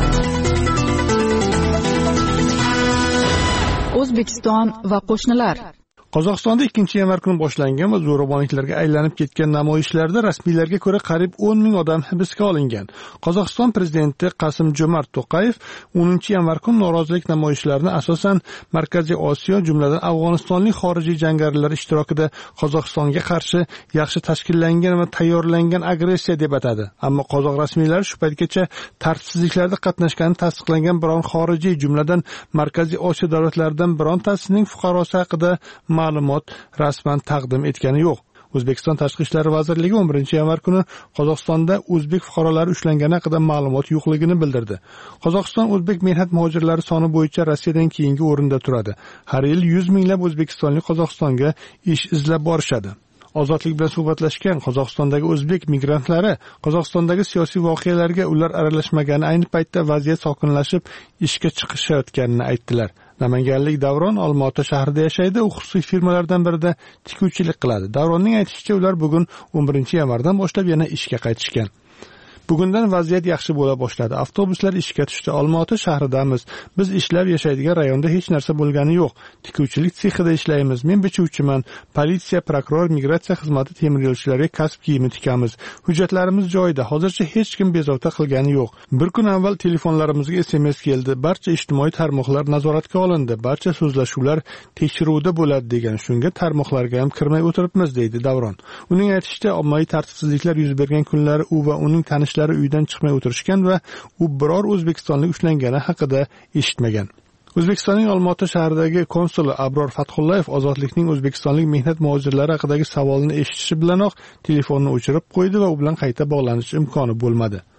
O'zbekiston va qo'shnilar. Qozog'istonda ikkinchi yanvar kuni boshlangan va zo'ravonliklarga aylanib ketgan namoyishlarda rasmiylarga ko'ra qariyb o'n ming odam hibsga olingan. Qozog'iston prezidenti Qasim-Jo'mart To'qayev o'ninchi yanvar kuni norozilik namoyishlarini asosan Markaziy Osiyo, jumladan Afg'onistonlik xorijiy jangarilar ishtirokida Qozog'istonga qarshi yaxshi tashkillangan va tayyorlangan agressiya deb atadi. Ammo qozoq rasmiylari shu paytgacha tartibsizliklarda qatnashgani tasdiqlangan biron xorijiy, jumladan Markaziy Osiyo davlatlaridan birontasining fuqarosi haqida ma'lumot rasman taqdim etgani yo'q. O'zbekiston Tashqi ishlar vazirligi o'n birinchi yanvar kuni Qozog'istonda o'zbek fuqarolari ushlangani haqida ma'lumot yo'qligini bildirdi. Qozog'iston o'zbek mehnat muhojirlari soni bo'yicha Rossiyadan keyingi o'rinda turadi. Har yil yuz minglab o'zbekistonlik Qozog'istonga ish izlab borishadi. Ozodlik bilan suhbatlashgan Qozog'istondagi o'zbek migrantlari Qozog'istondagi siyosiy voqealarga ular aralashmagani, ayni paytda vaziyat sokinlashib, ishga chiqishayotganini aytdilar. Namanganlik Davron Olmaota shahrida yashaydi, u xususiy firmalardan birida tikuvchilik qiladi. Davronning aytishicha, ular bugun o'n birinchi yanvardan boshlab yana ishga qaytishgan. Bugundan vaziyat yaxshi bo'la boshladi. Avtobuslar ishga tushdi. Olmaota shahridamiz. Biz ishlab yashaydigan rayonda hech narsa bo'lgani yo'q. Tikuvchilik sexida ishlaymiz. Men bichuvchiman. Politsiya, prokuror, migratsiya xizmati temir yo'lchilarga kasb kiyimi tikamiz. Hujjatlarimiz joyida. Hozircha hech kim bezovta qilgani yo'q. Bir kun avval telefonlarimizga S M S keldi. Barcha ijtimoiy tarmoqlar nazoratga olindi. Barcha so'zlashuvlar tekshiruvda bo'ladi degan. Shunga tarmoqlarga ham kirmay o'tiribmiz, deydi Davron. Uning aytishicha, ommaviy tartibsizliklar yuz bergan kunlari u va uning tanish uydan chiqmay o'tirishgan va u biror o'zbekistonlik ushlangani haqida eshitmagan. O'zbekistonning Olmaota shahridagi konsuli Abror Fathullayev ozodlikning o'zbekistonlik mehnat muhojirlari haqidagi savolni eshitishi bilanoq telefonni o'chirib qo'ydi va u bilan qayta bog'lanish imkoni bo'lmadi.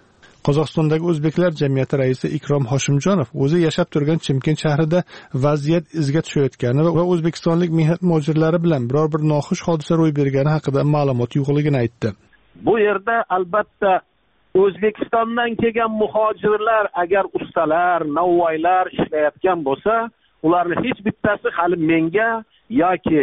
Qozog'istondagi o'zbeklar jamiyati raisi Ikrom Hoshimjonov o'zi yashab turgan Chimkent shahrida vaziyat izga tushayotgani va o'zbekistonlik mehnat muhojirlari bilan biror bir noxush hodisa ro'y bergani haqida ma'lumot yo'qligini aytdi. Bu yerda albatta O'zbekistondan kelgan muhojirlar agar ustalar, novvoylar ishlayotgan bo'lsa, ularni hech bittasi hali menga yoki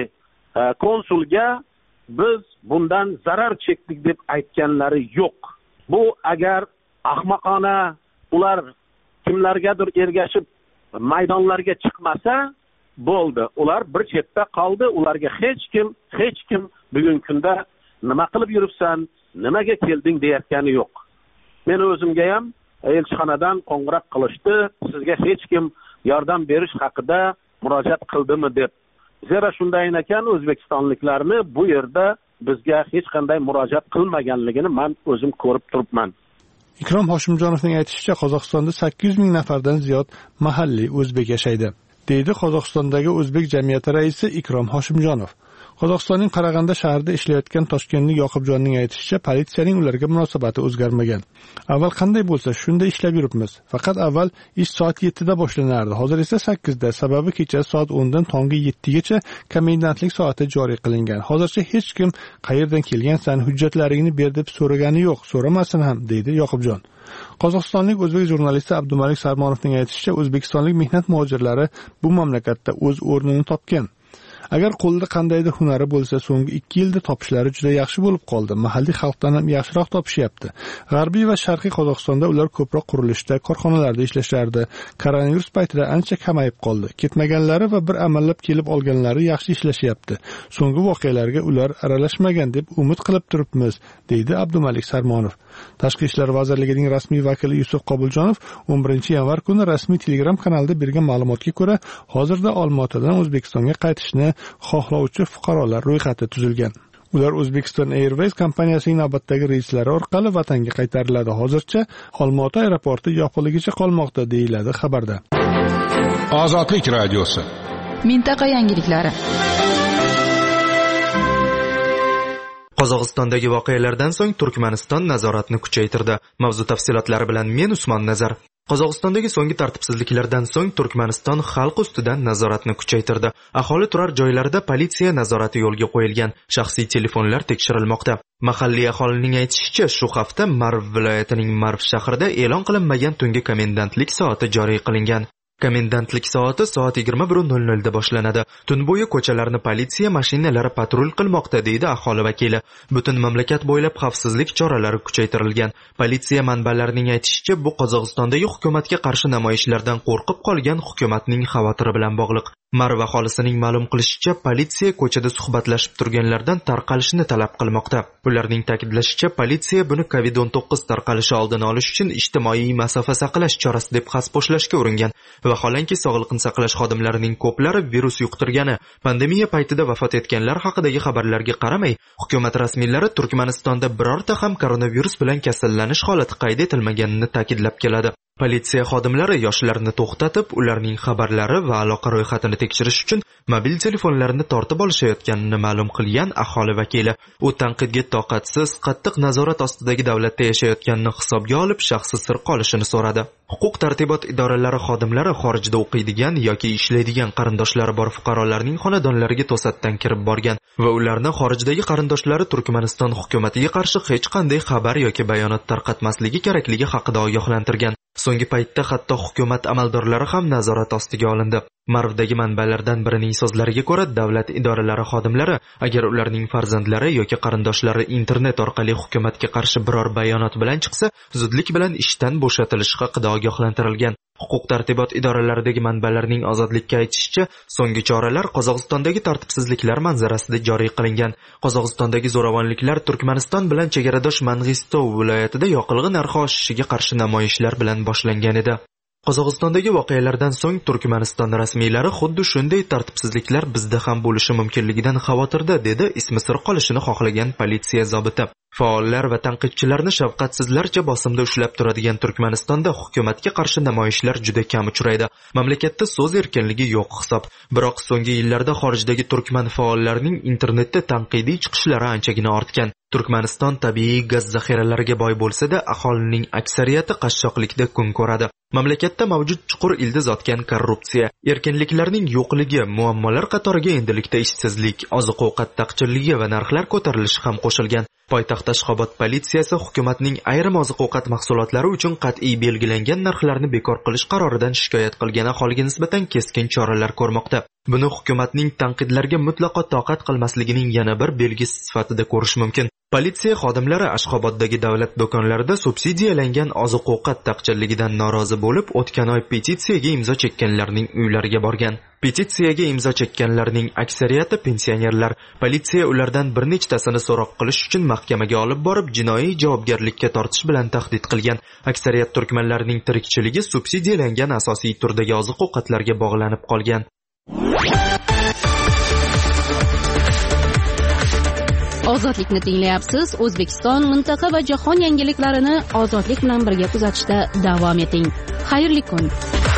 konsulga biz bundan zarar chekdik deb aytganlari yo'q. Bu agar ahmoqona ular kimlargadir ergashib maydonlarga chiqmasa bo'ldi. Ular bir chetda qoldi. Ularga hech kim, hech kim bugungi kunda nima qilib yuribsan, nimaga kelding deyotgani yo'q. Men o'zimga ham elchixonadan qo'ng'iroq qilishdi, sizga hech kim yordam berish haqida murojaat qildimi deb. Zero shunday ekan, o'zbekistonliklarni bu yerda bizga hech qanday murojaat qilmaganligini men o'zim ko'rib turibman. Ikrom Hoshimjonovning aytishicha, Qozog'istonda sakkiz yuz ming nafardan ziyod mahalliy o'zbek yashaydi, deydi Qozog'istondagi o'zbek jamiyati raisi Ikrom Hoshimjonov. Qozog'istonning Qarag'anda shahrida ishlayotgan toshkentlik Yoqubjonning aytishicha, politsiyaning ularga munosabati o'zgarmagan. Avval qanday bo'lsa, shunday ishlab yuribmiz. Faqat avval ish soat yettida boshlanardi. Hozir esa sakkizda, sababi kecha soat o'ndan tongi yettigacha komendantlik soati joriy qilingan. Hozircha hech kim qayerdan kelgansan, hujjatlaringni ber deb so'ragani yo'q, so'ramasin ham, deydi Yoqubjon. Qozog'istonlik o'zbek jurnalisti Abdumalik Sarmonovning aytishicha, o'zbekistonlik mehnat muhojirlari bu mamlakatda o'z o'rnini topgan. Agar qo'lda qandaydir hunari bo'lsa, so'nggi ikki yilda topishlari juda yaxshi bo'lib qoldi. Mahalliy xalqdan ham yaxshiroq topishyapti. G'arbiy va sharqiy Qozog'istonda ular ko'proq qurilishda, korxonalarda ishlashardi. Koronavirus paytida ancha kamayib qoldi. Ketmaganlari va bir amallab kelib olganlari yaxshi ishlashyapti. So'nggi voqealarga ular aralashmagan deb umid qilib turibmiz, deydi Abdumalik Sarmonov. Tashqi ishlar vazirligining rasmiy vakili Yusuf Qobuljonov o'n birinchi yanvar kuni rasmiy Telegram kanalida bergan ma'lumotga ko'ra, hozirda Olmaotadan O'zbekistonga qaytishni xohlovchi fuqarolar ro'yxati tuzilgan. Ular Uzbekistan Airways kompaniyasining navbatdagi reyslari orqali vatanga qaytariladi. Hozircha Olmaota aeroporti yopiqligicha qolmoqda, deyiladi xabarda. Ozodlik radiosi. Mintaqa yangiliklari. Qozog'istondagi voqealardan so'ng Turkmaniston nazoratni kuchaytirdi. Mavzu tafsilotlari bilan men Usmon Nazar. Qozog'istondagi so'nggi tartibsizliklardan so'ng Turkmaniston xalq ustidan nazoratni kuchaytirdi. Aholi turar joylarida politsiya nazorati yo'lga qo'yilgan. Shaxsiy telefonlar tekshirilmoqda. Mahalliy aholining aytishicha, shu hafta Marv viloyatining Marv shahrida e'lon qilinmagan tungi komendantlik soati joriy qilingan. Komendantlik soati soat yigirma bir nol nol da boshlanadi. Tun bo'yi ko'chalarni politsiya mashinalari patrul qilmoqda, deydi aholi vakili. Butun mamlakat bo'ylab xavfsizlik choralari kuchaytirilgan. Politsiya manbalarining aytishicha, bu Qozog'istondagi hukumatga qarshi namoyishlardan qo'rqib qolgan hukumatning xavotiri bilan bog'liq. Marv aholisining ma'lum qilishicha, politsiya ko'chada suhbatlashib turganlardan tarqalishni talab qilmoqda. Ularning ta'kidlashicha, politsiya buni kovid o'n to'qqiz tarqalishi oldini olish uchun ijtimoiy masofa saqlash chorasi deb xaspo'shlashga uringan. Vaholanki sog'liqni saqlash xodimlarining ko'plari virus yuqtirgani, pandemiya paytida vafot etganlar haqidagi xabarlarga qaramay, hukumat rasmiylari Turkmanistonda birorta ham koronavirus bilan kasallanish holati qayd etilmaganini ta'kidlab keladi. Politsiya xodimlari yoshlarni to'xtatib, ularning xabarlari va aloqa ro'yxatini tekshirish uchun mobil telefonlarini tortib olishayotganini ma'lum qilgan aholi vakili. U tanqidga toqatsiz, qattiq nazorat ostidagi davlatda yashayotganini hisobga olib, shaxsi sir qolishini so'radi. Huquq tartibot idoralari xodimlari xorijda o'qiydigan yoki ishlaydigan qarindoshlari bor fuqarolarning xonadonlariga to'satdan kirib borgan va ularni xorijdagi qarindoshlari Turkmaniston hukumatiga qarshi hech qanday xabar yoki bayonot tarqatmasligi kerakligi haqida ogohlantirgan. So'nggi paytda hatto hukumat amaldorlari ham nazorat ostiga olindi. Marvdagi manbalardan birining so'zlariga ko'ra, davlat idoralari xodimlari agar ularning farzandlari yoki qarindoshlari internet orqali hukumatga qarshi biror bayonot bilan chiqsa, zudlik bilan ishdan bo'shatilishi haqida ogohlantirilgan. Huquq tartibot idoralaridagi manbalarning ozodlikka aytishicha, so'nggi choralar Qozog'istondagi tartibsizliklar manzarasida joriy qilingan. Qozog'istondagi zo'ravonliklar Turkmaniston bilan chegaradosh Mang'istov viloyatida yoqilg'i narxi oshishiga qarshi namoyishlar bilan boshlangan edi. Qozog'istondagi voqealardan so'ng Turkmaniston rasmiylari xuddi shunday tartibsizliklar bizda ham bo'lishi mumkinligidan xavotirda, dedi ismi sir qolishini xohlagan politsiya zobiti. Faollar va tanqidchilarni shafqatsizlarcha bosimda ushlab turadigan Turkmanistonda hukumatga qarshi namoyishlar juda kam uchraydi. Mamlakatda so'z erkinligi yo'q hisob. Biroq so'nggi yillarda xorijdagi turkman faollarining internetda tanqidiy chiqishlari anchagina ortgan. Turkmaniston tabiiy gaz zaxiralariga boy bo'lsa-da, aholining aksariyati qashshoqlikda kun ko'radi. Mamlakatda mavjud chuqur ildiz otgan korrupsiya, erkinliklarning yo'qligi, muammolar qatoriga endilikda ishsizlik, oziq-ovqat taqchilligi va narxlar ko'tarilishi ham qo'shilgan. Poytaxt Ashxobod politsiyasi hukumatning ayrim oziq-ovqat mahsulotlari uchun qat'iy belgilangan narxlarni bekor qilish qaroridan shikoyat qilgan aholiga nisbatan keskin choralar ko'rmoqda. Buni hukumatning tanqidlarga mutlaqo toqat qilmasligining yana bir belgisi sifatida ko'rish mumkin. Politsiya xodimlari Ashxoboddagi davlat do'konlarida subsidiyalangan oziq-ovqat taqchilligidan norozi bo'lib, o'tgan oy petitsiyaga imzo chekkanlarning uylariga borgan. Petitsiyaga imzo chekkanlarning aksariyati pensionerlar. Politsiya ulardan bir nechtasini so'roq qilish uchun mahkamaga olib borib, jinoiy javobgarlikka tortish bilan tahdid qilgan. Aksariyat turkmanlarning tirikchiligi subsidiyalangan asosiy turdagi oziq-ovqatlarga bog'lanib qolgan. Ozodlikni tinglayapsiz. O'zbekiston, mintaqa va jahon yangiliklarini ozodlik bilan birga kuzatishda davom eting. Xayrli kun.